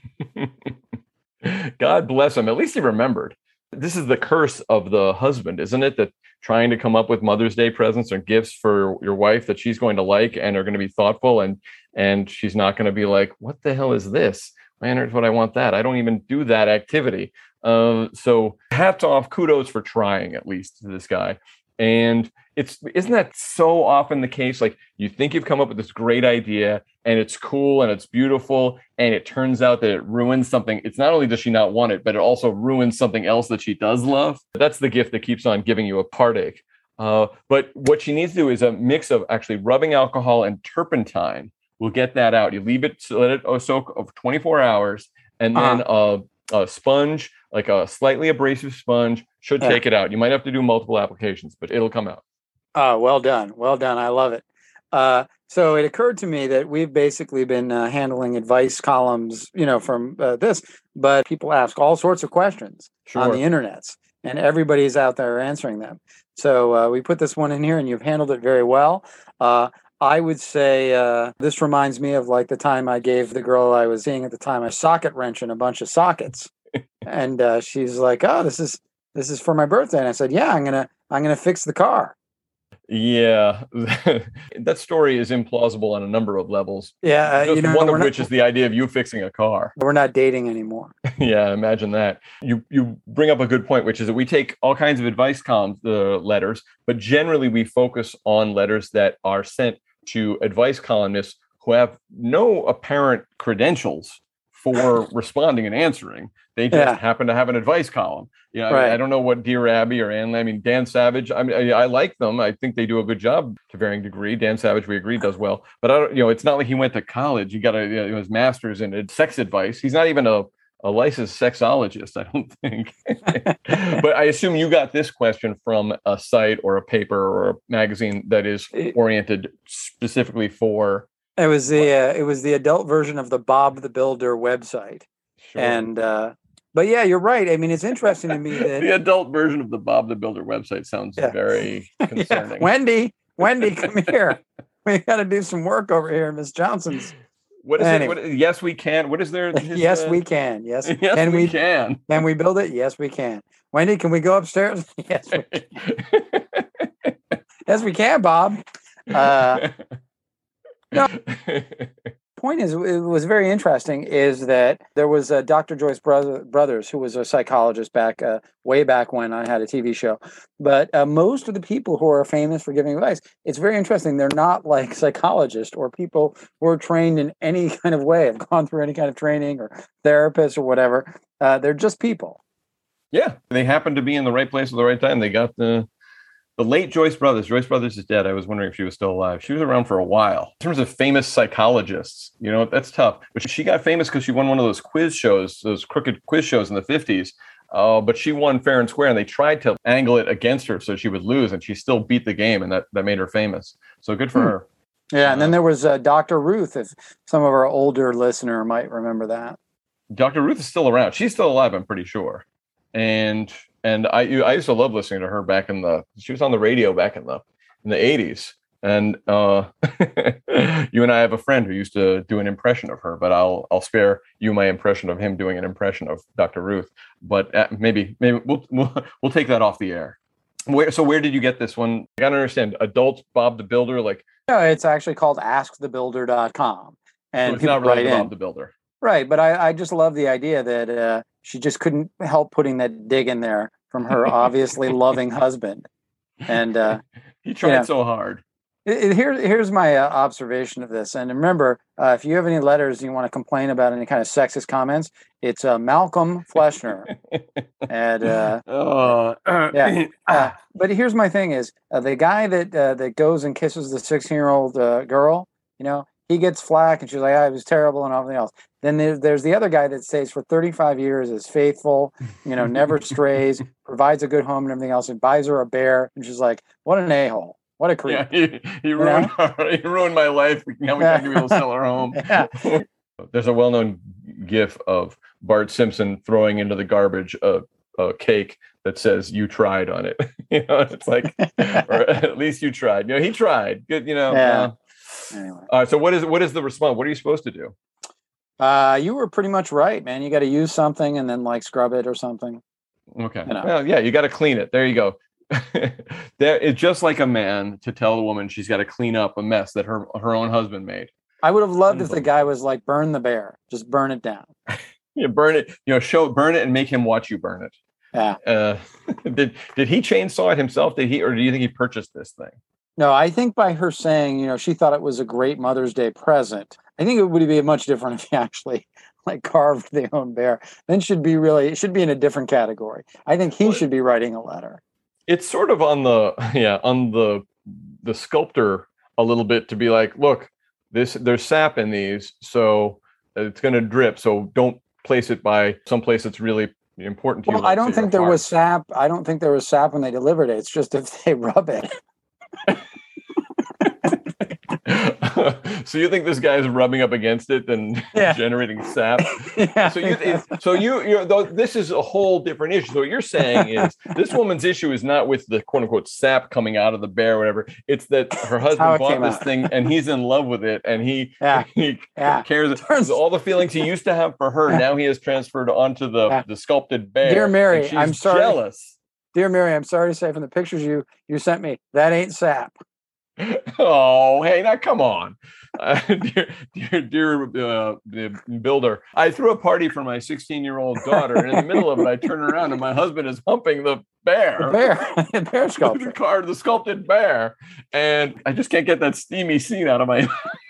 God bless him. At least he remembered. This is the curse of the husband, isn't it? That trying to come up with Mother's Day presents or gifts for your wife that she's going to like and are going to be thoughtful, and she's not going to be like, what the hell is this? Man, here's what I want that. I don't even do that activity. So hats off, kudos for trying, at least, to this guy. And isn't that so often the case? Like, you think you've come up with this great idea and it's cool and it's beautiful, and it turns out that it ruins something. It's not only does she not want it, but it also ruins something else that she does love. That's the gift that keeps on giving you a heartache. But what she needs to do is a mix of actually rubbing alcohol and turpentine. We'll get that out. You leave it, let it soak of 24 hours, and then a sponge, like a slightly abrasive sponge, should take it out. You might have to do multiple applications, but it'll come out. Oh, well done. Well done. I love it. So it occurred to me that we've basically been handling advice columns, from this, but people ask all sorts of questions on the internet, and everybody's out there answering them. So we put this one in here, and you've handled it very well. I would say this reminds me of like the time I gave the girl I was seeing at the time a socket wrench and a bunch of sockets, and she's like, "Oh, this is for my birthday," and I said, "Yeah, I'm gonna fix the car." Yeah, that story is implausible on a number of levels. Yeah, one of which is the idea of you fixing a car. We're not dating anymore. Yeah, imagine that. You bring up a good point, which is that we take all kinds of advice columns, letters, but generally we focus on letters that are sent to advice columnists who have no apparent credentials for responding and answering. They just happen to have an advice column. I don't know what Dear Abby or Dan Savage. I like them. I think they do a good job to varying degree. Dan Savage, we agree, does well. But I don't. It's not like he went to college. He got his master's in sex advice. He's not even a licensed sexologist, I don't think. But I assume you got this question from a site or a paper or a magazine that is oriented specifically for. It was the adult version of the Bob the Builder website. Sure. And but yeah, you're right. I mean, it's interesting to me that the adult version of the Bob the Builder website sounds very concerning. Wendy, come here. We got to do some work over here, Miss Johnson's. What is it? Yes, we can. What is there? Yes, we can. Yes, we can. Can we build it? Yes, we can. Wendy, can we go upstairs? Yes, we can. Yes, we can, Bob. No. Point is, it was very interesting, is that there was Dr. Joyce Brothers, who was a psychologist way back when I had a TV show. But most of the people who are famous for giving advice, it's very interesting. They're not like psychologists or people who are trained in any kind of way, have gone through any kind of training or therapists or whatever. They're just people. Yeah, they happen to be in the right place at the right time. They got the late Joyce Brothers. Joyce Brothers is dead. I was wondering if she was still alive. She was around for a while. In terms of famous psychologists, that's tough. But she got famous because she won one of those quiz shows, those crooked quiz shows in the 50s. But she won fair and square, and they tried to angle it against her so she would lose, and she still beat the game, and that made her famous. So good for her. Yeah, and then there was Dr. Ruth, if some of our older listener might remember that. Dr. Ruth is still around. She's still alive, I'm pretty sure. And And I used to love listening to her she was on the radio back in the 80s. And you and I have a friend who used to do an impression of her, but I'll spare you my impression of him doing an impression of Dr. Ruth. But maybe we'll take that off the air. Where did you get this one? I gotta understand. Adult Bob the Builder, like No, it's actually called askthebuilder.com. And so it's not really Bob the Builder. Right, but I just love the idea that she just couldn't help putting that dig in there from her obviously loving husband. And he tried so hard. Here's my observation of this. And remember, if you have any letters you want to complain about any kind of sexist comments, it's Malcolm Fleschner. And but here's my thing: is the guy that goes and kisses the 16-year-old girl, he gets flack, and she's like, it was terrible and everything else. Then there's the other guy that stays for 35 years, is faithful, never strays, provides a good home and everything else, and buys her a bear, and she's like, what an a-hole. What a creep. Yeah, he ruined my life. Now we can't be able to sell our home. Yeah. There's a well-known gif of Bart Simpson throwing into the garbage a cake that says "you tried" on it. It's like, or at least you tried. He tried. Good. Yeah. Anyway. So what is the response? What are you supposed to do? You were pretty much right, man. You got to use something and then scrub it or something. Okay. Well, yeah, you got to clean it. There you go. It's just like a man to tell the woman she's got to clean up a mess that her own husband made. I would have loved if the guy was like, burn the bear, just burn it down. Burn it, burn it and make him watch you burn it. Yeah. Did he chainsaw it himself? Or do you think he purchased this thing? No, I think by her saying, she thought it was a great Mother's Day present. I think it would be much different if he actually carved their own bear. Then it should be in a different category. I think he should be writing a letter. It's sort of on the sculptor a little bit to be like, look, there's sap in these, so it's going to drip. So don't place it by someplace that's really important to you. Well, I don't think there was sap. I don't think there was sap when they delivered it. It's just if they rub it. So you think this guy is rubbing up against it and generating sap? Yeah. This is a whole different issue. So what you're saying is this woman's issue is not with the quote unquote sap coming out of the bear or whatever. It's that her husband bought this thing and he's in love with it and he cares. All the feelings he used to have for her, now he has transferred onto the sculpted bear. Dear Mary, I'm sorry. Jealous. Dear Mary, I'm sorry to say from the pictures you sent me, that ain't sap. Oh, hey, now come on. Dear builder, I threw a party for my 16-year-old daughter, and in the middle of it, I turn around and my husband is humping the bear. The bear sculpture. The sculpted bear. And I just can't get that steamy scene out of my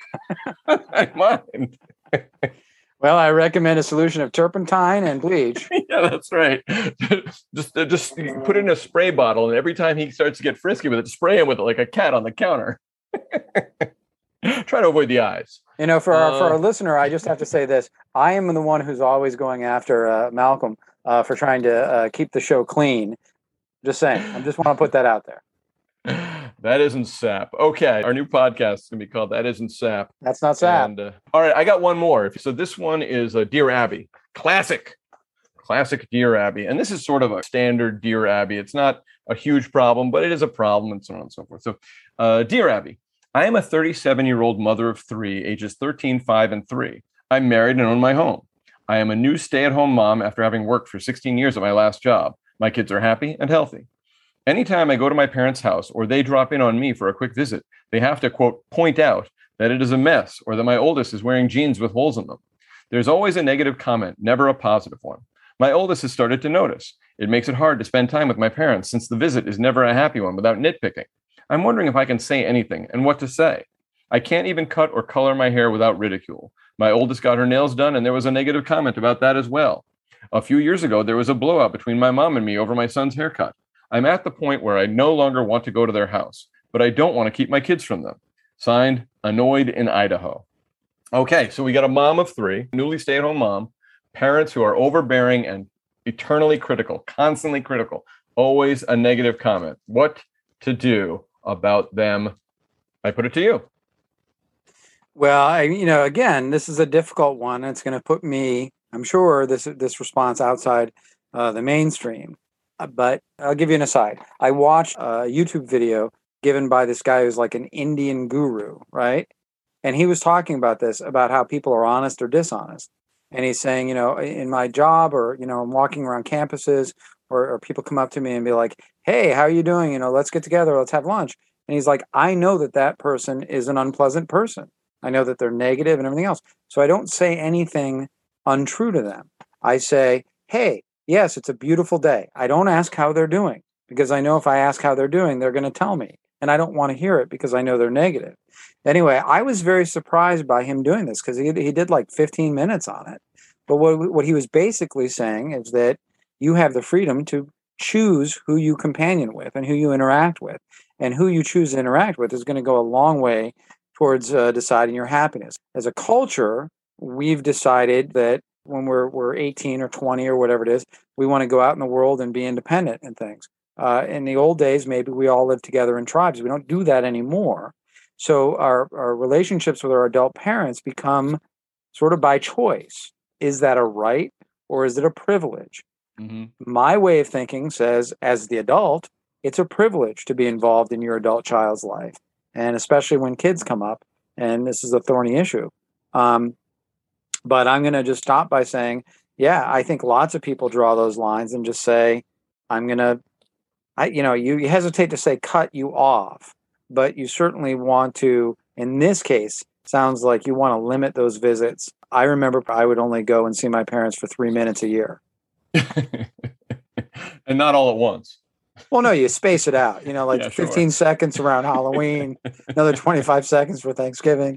mind. Well, I recommend a solution of turpentine and bleach. Yeah, that's right. Just put it in a spray bottle, and every time he starts to get frisky with it, spray him with it like a cat on the counter. Try to avoid the eyes. For our listener, I just have to say this. I am the one who's always going after Malcolm for trying to keep the show clean. Just saying. I just want to put that out there. That isn't sap. Okay. Our new podcast is going to be called That Isn't Sap. That's not sap. And, all right. I got one more. So this one is Dear Abby. Classic Dear Abby. And this is sort of a standard Dear Abby. It's not a huge problem, but it is a problem and so on and so forth. So Dear Abby, I am a 37-year-old mother of 3, ages 13, 5, and 3. I'm married and own my home. I am a new stay-at-home mom after having worked for 16 years at my last job. My kids are happy and healthy. Anytime I go to my parents' house or they drop in on me for a quick visit, they have to, quote, point out that it is a mess or that my oldest is wearing jeans with holes in them. There's always a negative comment, never a positive one. My oldest has started to notice. It makes it hard to spend time with my parents since the visit is never a happy one without nitpicking. I'm wondering if I can say anything and what to say. I can't even cut or color my hair without ridicule. My oldest got her nails done and there was a negative comment about that as well. A few years ago, there was a blowout between my mom and me over my son's haircut. I'm at the point where I no longer want to go to their house, but I don't want to keep my kids from them. Signed, Annoyed in Idaho. Okay, so we got a mom of 3, newly stay-at-home mom, parents who are overbearing and eternally critical, constantly critical, always a negative comment. What to do about them? I put it to you. Well, again, this is a difficult one. It's going to put me, I'm sure, this response outside the mainstream. But I'll give you an aside. I watched a YouTube video given by this guy who's like an Indian guru, right? And he was talking about this, about how people are honest or dishonest. And he's saying, in my job, or, I'm walking around campuses, or people come up to me and be like, hey, how are you doing? Let's get together. Let's have lunch. And he's like, I know that that person is an unpleasant person. I know that they're negative and everything else. So I don't say anything untrue to them. I say, hey, yes, it's a beautiful day. I don't ask how they're doing, because I know if I ask how they're doing, they're going to tell me. And I don't want to hear it because I know they're negative. Anyway, I was very surprised by him doing this, because he did like 15 minutes on it. But what he was basically saying is that you have the freedom to choose who you companion with and who you interact with. And who you choose to interact with is going to go a long way towards deciding your happiness. As a culture, we've decided that when we're 18 or 20 or whatever it is, we want to go out in the world and be independent and things. In the old days, maybe we all lived together in tribes. We don't do that anymore. So our relationships with our adult parents become sort of by choice. Is that a right or is it a privilege? Mm-hmm. My way of thinking says, as the adult, it's a privilege to be involved in your adult child's life. And especially when kids come up, and this is a thorny issue. But I'm going to just stop by saying, yeah, I think lots of people draw those lines and just say, you hesitate to say cut you off, but you certainly want to, in this case, sounds like you want to limit those visits. I remember I would only go and see my parents for 3 minutes a year. And not all at once. Well, no, you space it out, like 15 seconds around Halloween, another 25 seconds for Thanksgiving.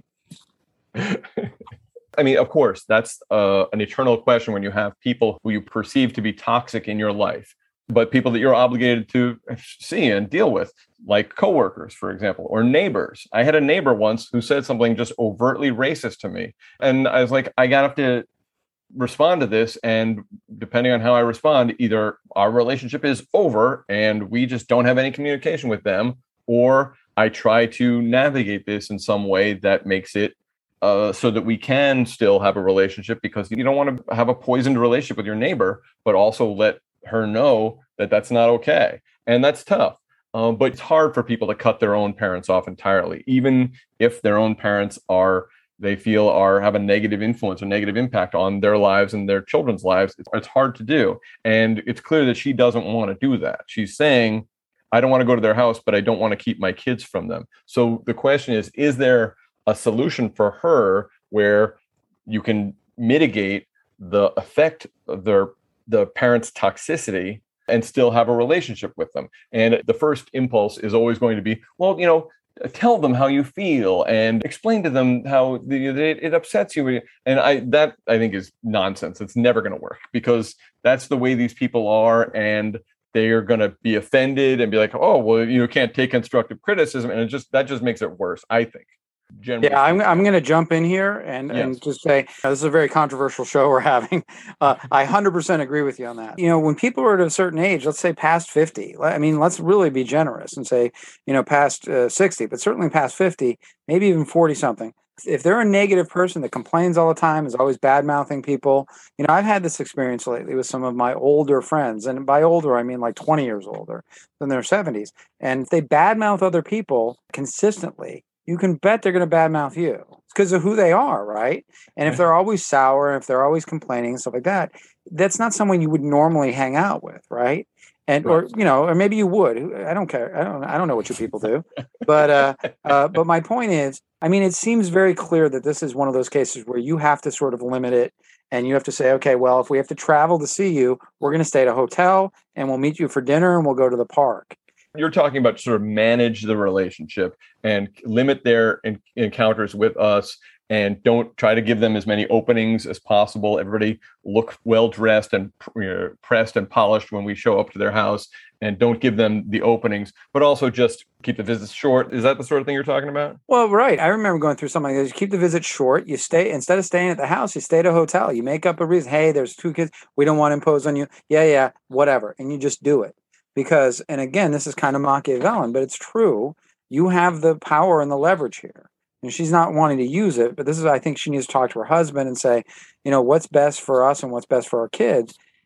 I mean, of course, that's an eternal question when you have people who you perceive to be toxic in your life, but people that you're obligated to see and deal with, like coworkers, for example, or neighbors. I had a neighbor once who said something just overtly racist to me. And I was like, I got to respond to this. And depending on how I respond, either our relationship is over and we just don't have any communication with them, or I try to navigate this in some way that makes it so that we can still have a relationship, because you don't want to have a poisoned relationship with your neighbor, but also let her know that that's not okay. And that's tough. But it's hard for people to cut their own parents off entirely, even if their own parents they feel have a negative influence or negative impact on their lives and their children's lives. It's hard to do. And it's clear that she doesn't want to do that. She's saying, I don't want to go to their house, but I don't want to keep my kids from them. So the question is there a solution for her where you can mitigate the effect of the parents' toxicity and still have a relationship with them? And the first impulse is always going to be, well, tell them how you feel and explain to them how it upsets you. And I think is nonsense. It's never going to work, because that's the way these people are. And they are going to be offended and be like, oh, well, you can't take constructive criticism. And that just makes it worse, I think. Yeah, I'm going to jump in here and just say, this is a very controversial show we're having. I 100% agree with you on that. When people are at a certain age, let's say past 50, I mean, let's really be generous and say, past 60, but certainly past 50, maybe even 40 something. If they're a negative person that complains all the time, is always bad mouthing people, I've had this experience lately with some of my older friends. And by older, I mean like 20 years older, in their 70s. And if they badmouth other people consistently, you can bet they're going to badmouth you. It's because of who they are, right? And if they're always sour, if they're always complaining and stuff like that, that's not someone you would normally hang out with, right? And or maybe you would. I don't care. I don't know what you people do, but my point is, I mean, it seems very clear that this is one of those cases where you have to sort of limit it, and you have to say, okay, well, if we have to travel to see you, we're going to stay at a hotel, and we'll meet you for dinner, and we'll go to the park. You're talking about sort of manage the relationship and limit their encounters with us, and don't try to give them as many openings as possible. Everybody look well dressed and pressed and polished when we show up to their house, and don't give them the openings, but also just keep the visits short. Is that the sort of thing you're talking about? Well, right. I remember going through something like this. You keep the visit short. You stay, instead of staying at the house, you stay at a hotel. You make up a reason. Hey, there's 2 kids. We don't want to impose on you. Yeah, whatever. And you just do it. Because, and again, this is kind of Machiavellian, but it's true. You have the power and the leverage here. And she's not wanting to use it, but this is, I think she needs to talk to her husband and say, what's best for us and what's best for our kids.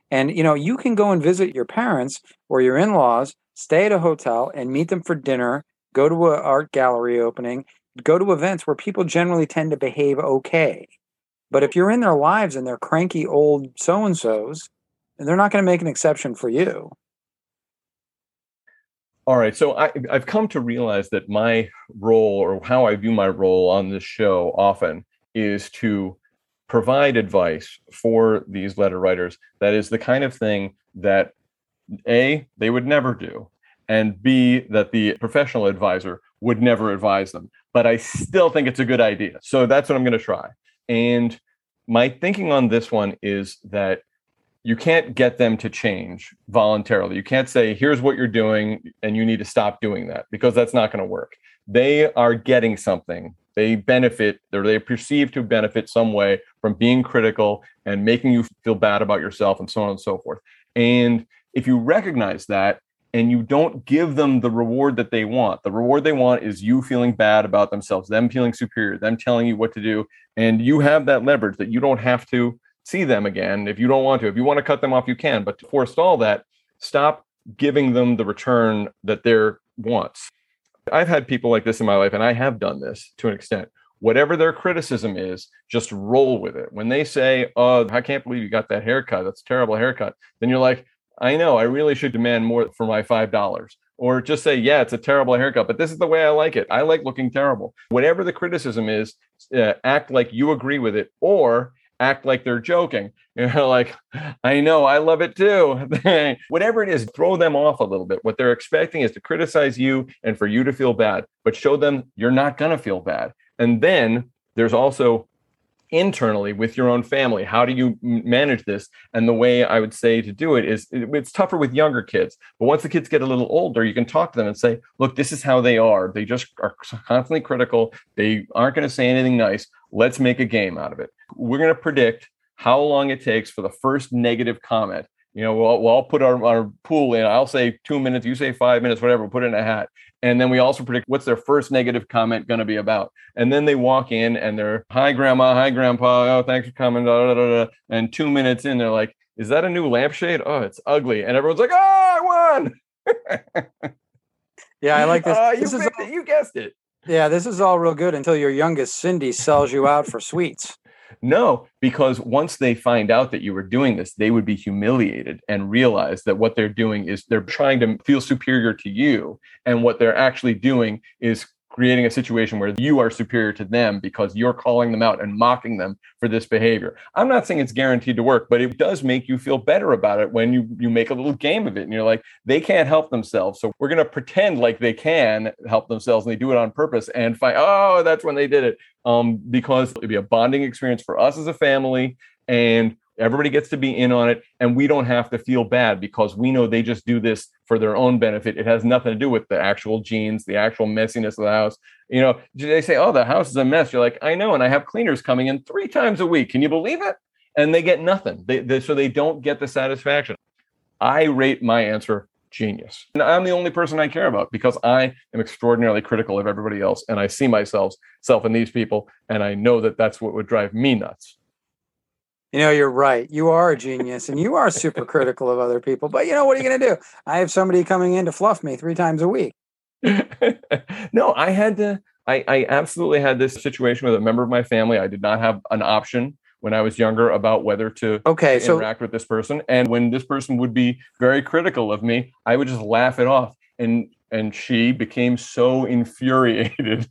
And, you can go and visit your parents or your in-laws, stay at a hotel and meet them for dinner, go to an art gallery opening, go to events where people generally tend to behave okay. But if you're in their lives and they're cranky old so-and-sos, they're not going to make an exception for you. All right. So I've come to realize that my role, or how I view my role on this show often, is to provide advice for these letter writers. That is the kind of thing that A, they would never do, and B, that the professional advisor would never advise them. But I still think it's a good idea. So that's what I'm going to try. And my thinking on this one is that you can't get them to change voluntarily. You can't say, here's what you're doing, and you need to stop doing that, because that's not going to work. They are getting something. They benefit, or they perceive to benefit some way from being critical and making you feel bad about yourself, and so on and so forth. And if you recognize that and you don't give them the reward that they want, the reward they want is you feeling bad about themselves, them feeling superior, them telling you what to do. And you have that leverage that you don't have to see them again if you don't want to. If you want to cut them off, you can. But to forestall that, stop giving them the return that their wants. I've had people like this in my life, and I have done this to an extent. Whatever their criticism is, just roll with it. When they say, oh, I can't believe you got that haircut, that's a terrible haircut, then you're like, I know, I really should demand more for my $5. Or just say, yeah, it's a terrible haircut, but this is the way I like it. I like looking terrible. Whatever the criticism is, act like you agree with it, or act like they're joking. Like, I know, I love it too. Whatever it is, throw them off a little bit. What they're expecting is to criticize you and for you to feel bad, but show them you're not going to feel bad. And then there's also internally with your own family, how do you manage this? And the way I would say to do it is, it's tougher with younger kids, but once the kids get a little older, you can talk to them and say, look, this is how they are. They just are constantly critical. They aren't going to say anything nice. Let's make a game out of it. We're going to predict how long it takes for the first negative comment. We'll all put our pool in. I'll say 2 minutes, you say 5 minutes, whatever, we'll put it in a hat. And then we also predict what's their first negative comment going to be about. And then they walk in and they're, hi, grandma, hi, grandpa. Oh, thanks for coming. Da, da, da, da. And 2 minutes in, they're like, is that a new lampshade? Oh, it's ugly. And everyone's like, oh, I won. Yeah, I like this. You guessed it. Yeah, this is all real good until your youngest Cindy sells you out for sweets. No, because once they find out that you were doing this, they would be humiliated and realize that what they're doing is they're trying to feel superior to you. And what they're actually doing is creating a situation where you are superior to them because you're calling them out and mocking them for this behavior. I'm not saying it's guaranteed to work, but it does make you feel better about it when you make a little game of it and you're like, they can't help themselves. So we're going to pretend like they can help themselves and they do it on purpose and find, oh, that's when they did it. Because it'd be a bonding experience for us as a family, and everybody gets to be in on it, and we don't have to feel bad because we know they just do this for their own benefit. It has nothing to do with the actual genes, the actual messiness of the house. They say, oh, the house is a mess. You're like, I know, and I have cleaners coming in 3 times a week. Can you believe it? And they get nothing. So they don't get the satisfaction. I rate my answer genius. And I'm the only person I care about because I am extraordinarily critical of everybody else. And I see myself in these people. And I know that that's what would drive me nuts. You're right. You are a genius and you are super critical of other people. But what are you going to do? I have somebody coming in to fluff me 3 times a week. No, I absolutely had this situation with a member of my family. I did not have an option when I was younger about whether to interact with this person. And when this person would be very critical of me, I would just laugh it off. And she became so infuriated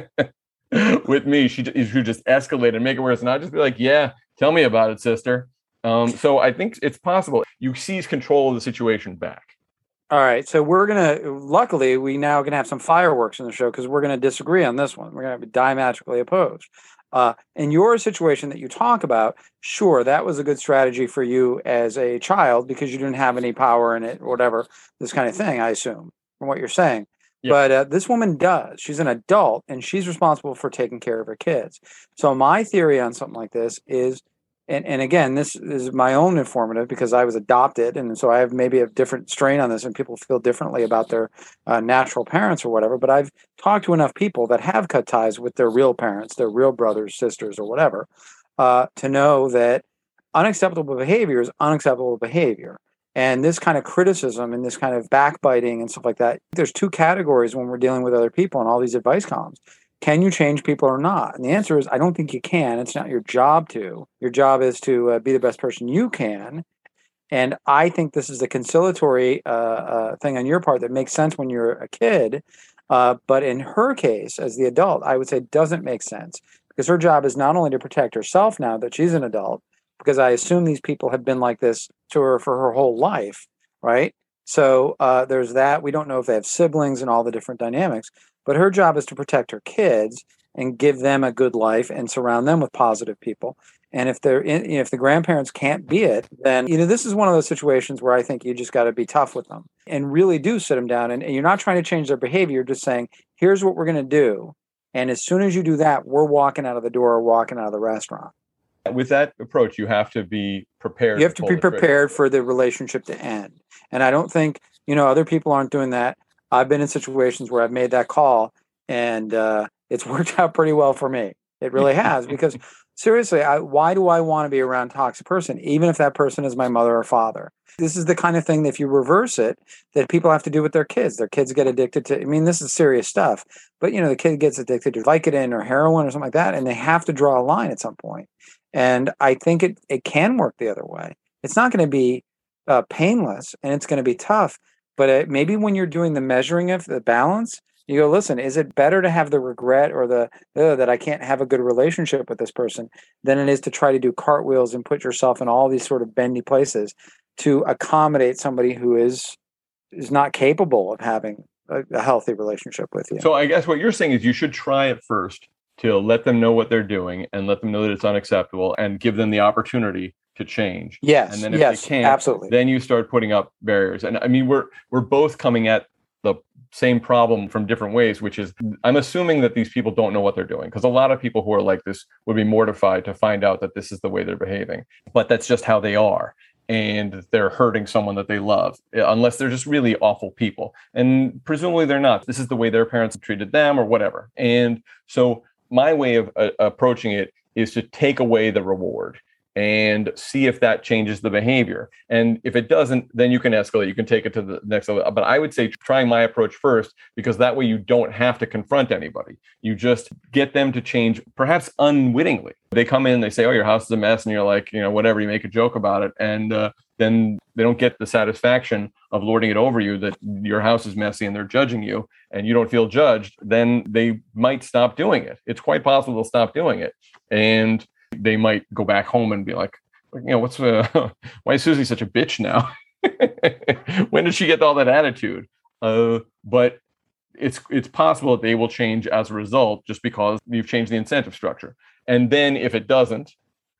with me. She would just escalate and make it worse. And I'd just be like, yeah, tell me about it, sister. So I think it's possible. You seize control of the situation back. All right. So luckily, we now going to have some fireworks in the show because we're going to disagree on this one. We're going to be diametrically opposed. In your situation that you talk about, sure, that was a good strategy for you as a child because you didn't have any power in it or whatever, this kind of thing, I assume, from what you're saying. Yep. But this woman does. She's an adult, and she's responsible for taking care of her kids. So my theory on something like this is, and again, this is my own informative because I was adopted, and so I have maybe a different strain on this, and people feel differently about their natural parents or whatever. But I've talked to enough people that have cut ties with their real parents, their real brothers, sisters, or whatever, to know that unacceptable behavior is unacceptable behavior. And this kind of criticism and this kind of backbiting and stuff like that, there's two categories when we're dealing with other people in all these advice columns. Can you change people or not? And the answer is, I don't think you can. It's not your job to. Your job is to be the best person you can. And I think this is a conciliatory thing on your part that makes sense when you're a kid. But in her case, as the adult, I would say doesn't make sense, because her job is not only to protect herself now that she's an adult, because I assume these people have been like this to her for her whole life, right? So there's that. We don't know if they have siblings and all the different dynamics, but her job is to protect her kids and give them a good life and surround them with positive people. And if if the grandparents can't be it, then this is one of those situations where I think you just got to be tough with them and really do sit them down. And you're not trying to change their behavior, you're just saying, here's what we're going to do. And as soon as you do that, we're walking out of the door or walking out of the restaurant. With that approach, you have to be prepared. You have to be prepared for the relationship to end. And I don't think, other people aren't doing that. I've been in situations where I've made that call, and it's worked out pretty well for me. It really has, because seriously, why do I want to be around a toxic person, even if that person is my mother or father? This is the kind of thing that if you reverse it, that people have to do with their kids. Their kids get addicted to, this is serious stuff, but the kid gets addicted to Vicodin or heroin or something like that, and they have to draw a line at some point. And I think it can work the other way. It's not going to be painless, and it's going to be tough, but maybe when you're doing the measuring of the balance, you go, listen, is it better to have the regret or the that I can't have a good relationship with this person than it is to try to do cartwheels and put yourself in all these sort of bendy places to accommodate somebody who is not capable of having a healthy relationship with you? So I guess what you're saying is you should try it first to let them know what they're doing and let them know that it's unacceptable and give them the opportunity to change. Yes. And then if they can't, absolutely. Then you start putting up barriers. And we're both coming at the same problem from different ways, which is I'm assuming that these people don't know what they're doing, because a lot of people who are like this would be mortified to find out that this is the way they're behaving, but that's just how they are. And they're hurting someone that they love, unless they're just really awful people. And presumably they're not. This is the way their parents treated them or whatever. And so my way of approaching it is to take away the reward and see if that changes the behavior. And if it doesn't, then you can escalate. You can take it to the next level. But I would say trying my approach first, because that way you don't have to confront anybody. You just get them to change, perhaps unwittingly. They come in, they say, oh, your house is a mess. And you're like, whatever, you make a joke about it. And then they don't get the satisfaction of lording it over you that your house is messy and they're judging you and you don't feel judged. Then they might stop doing it. It's quite possible they'll stop doing it. And they might go back home and be like, why is Susie such a bitch now? When did she get all that attitude? But it's possible that they will change as a result, just because you've changed the incentive structure. And then if it doesn't,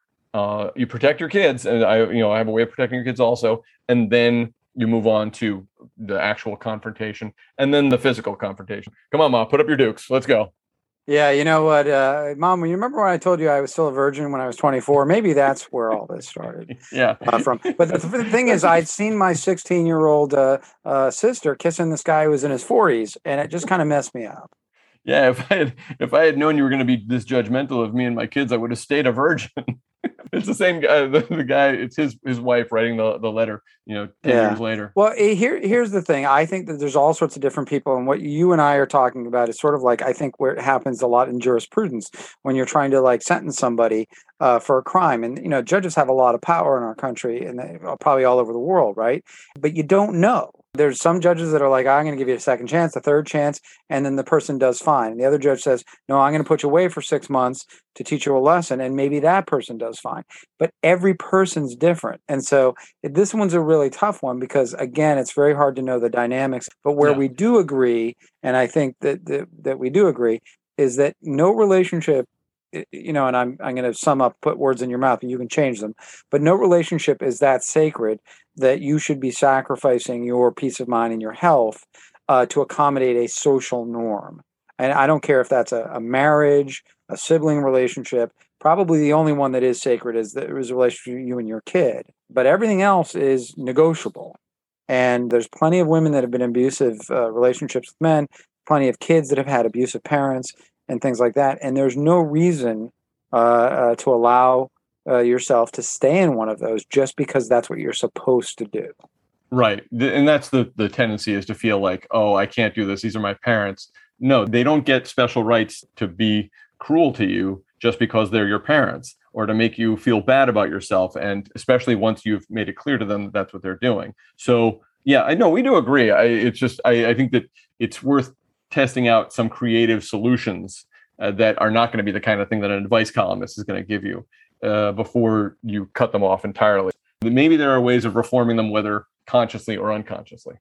you protect your kids, and I have a way of protecting your kids also. And then you move on to the actual confrontation, and then the physical confrontation. Come on, Ma, put up your dukes. Let's go. Yeah, you know what, Mom, you remember when I told you I was still a virgin when I was 24? Maybe that's where all this started. Yeah. From. But the thing is, I'd seen my 16-year-old sister kissing this guy who was in his 40s, and it just kind of messed me up. Yeah, if I had known you were going to be this judgmental of me and my kids, I would have stayed a virgin. It's the same guy. The guy, it's his wife writing the letter, 10 years later. Well, here's the thing. I think that there's all sorts of different people. And what you and I are talking about is sort of like, I think, where it happens a lot in jurisprudence when you're trying to sentence somebody for a crime. And, judges have a lot of power in our country and probably all over the world, right? But you don't know. There's some judges that are like, I'm going to give you a second chance, a third chance, and then the person does fine. And the other judge says, no, I'm going to put you away for 6 months to teach you a lesson, and maybe that person does fine. But every person's different. And so this one's a really tough one because, again, it's very hard to know the dynamics. But where we do agree, and I think that we do agree, is that no relationship, and I'm going to sum up, put words in your mouth, and you can change them. But no relationship is that sacred that you should be sacrificing your peace of mind and your health to accommodate a social norm. And I don't care if that's a marriage, a sibling relationship. Probably the only one that is sacred is a relationship with you and your kid. But everything else is negotiable. And there's plenty of women that have been in abusive relationships with men, plenty of kids that have had abusive parents and things like that. And there's no reason to allow yourself to stay in one of those just because that's what you're supposed to do. Right. And that's the tendency, is to feel like, oh, I can't do this. These are my parents. No, they don't get special rights to be cruel to you just because they're your parents, or to make you feel bad about yourself. And especially once you've made it clear to them that that's what they're doing. So, yeah, I know we do agree. I think that it's worth testing out some creative solutions that are not going to be the kind of thing that an advice columnist is going to give you before you cut them off entirely. Maybe there are ways of reforming them, whether consciously or unconsciously.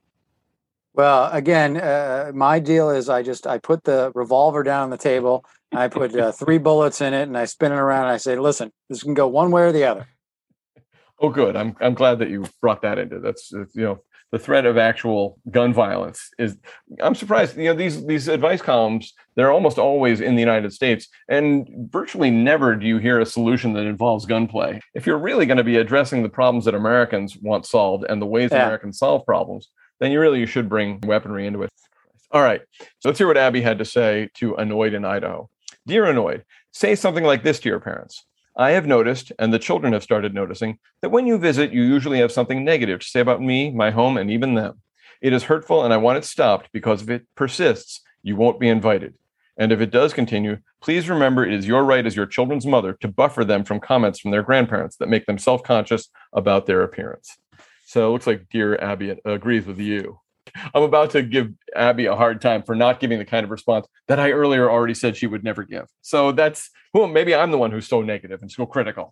Well, again, my deal is I put the revolver down on the table. I put 3 bullets in it, and I spin it around. And I say, "Listen, this can go one way or the other." Oh, good. I'm glad that you brought that into that's the threat of actual gun violence is. I'm surprised. These advice columns, they're almost always in the United States, and virtually never do you hear a solution that involves gunplay. If you're really going to be addressing the problems that Americans want solved and the ways Americans solve problems, then you should bring weaponry into it. All right. So let's hear what Abby had to say to Annoyed in Idaho. Dear Annoyed, say something like this to your parents. I have noticed, and the children have started noticing, that when you visit, you usually have something negative to say about me, my home, and even them. It is hurtful, and I want it stopped, because if it persists, you won't be invited. And if it does continue, please remember it is your right as your children's mother to buffer them from comments from their grandparents that make them self-conscious about their appearance. So it looks like dear Abby agrees with you. I'm about to give Abby a hard time for not giving the kind of response that I earlier already said she would never give. So maybe I'm the one who's so negative and so critical.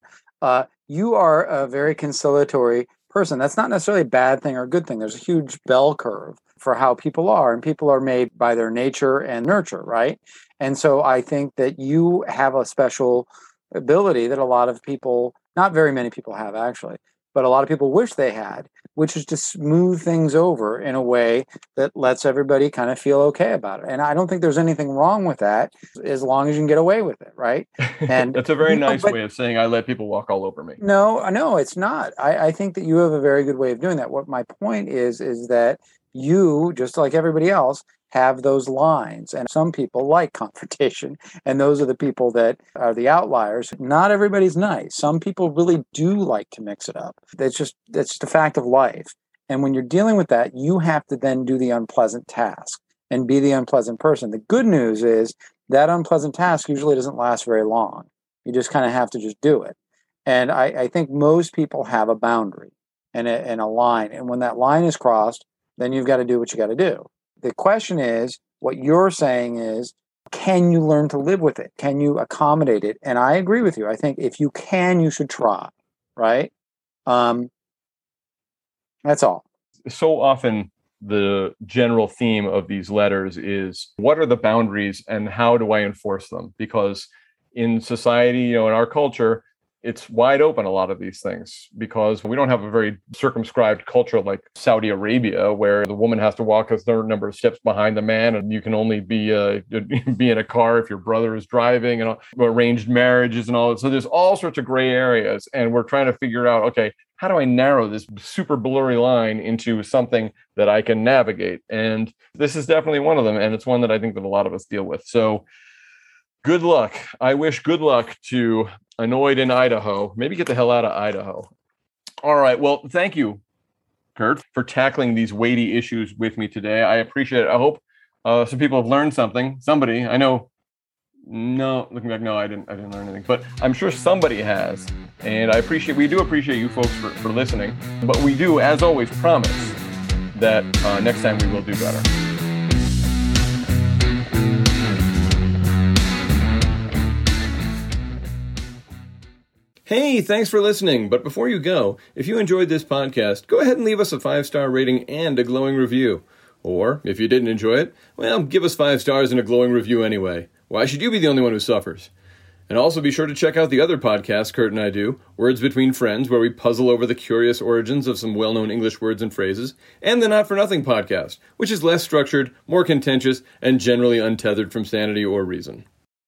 You are a very conciliatory person. That's not necessarily a bad thing or a good thing. There's a huge bell curve for how people are, and people are made by their nature and nurture, right? And so I think that you have a special ability that a lot of people, not very many people have actually, but a lot of people wish they had, which is to smooth things over in a way that lets everybody kind of feel okay about it. And I don't think there's anything wrong with that, as long as you can get away with it, right? And that's a very nice way of saying I let people walk all over me. No, it's not. I think that you have a very good way of doing that. What my point is that you, just like everybody else, have those lines. And some people like confrontation, and those are the people that are the outliers. Not everybody's nice. Some people really do like to mix it up. That's just a fact of life. And when you're dealing with that, you have to then do the unpleasant task and be the unpleasant person. The good news is that unpleasant task usually doesn't last very long. You just kind of have to just do it. And I think most people have a boundary and a line. And when that line is crossed, then you've got to do what you got to do. The question is, what you're saying is, can you learn to live with it? Can you accommodate it? And I agree with you. I think if you can, you should try, right? That's all. So often the general theme of these letters is, what are the boundaries and how do I enforce them? Because in society, in our culture, it's wide open, a lot of these things, because we don't have a very circumscribed culture like Saudi Arabia, where the woman has to walk a certain number of steps behind the man, and you can only be in a car if your brother is driving, and arranged marriages and all that. So there's all sorts of gray areas, and we're trying to figure out, okay, how do I narrow this super blurry line into something that I can navigate? And this is definitely one of them, and it's one that I think that a lot of us deal with. So good luck. I wish good luck to Annoyed in Idaho. Maybe get the hell out of Idaho. All right. Well, thank you, Kurt, for tackling these weighty issues with me today. I appreciate it. I hope some people have learned something. Somebody, I know. No, looking back, no, I didn't learn anything, but I'm sure somebody has. And we do appreciate you folks for listening. But we do, as always, promise that next time we will do better. Hey, thanks for listening. But before you go, if you enjoyed this podcast, go ahead and leave us a 5-star rating and a glowing review. Or, if you didn't enjoy it, well, give us 5 stars and a glowing review anyway. Why should you be the only one who suffers? And also be sure to check out the other podcasts Kurt and I do, Words Between Friends, where we puzzle over the curious origins of some well-known English words and phrases, and the Not For Nothing podcast, which is less structured, more contentious, and generally untethered from sanity or reason.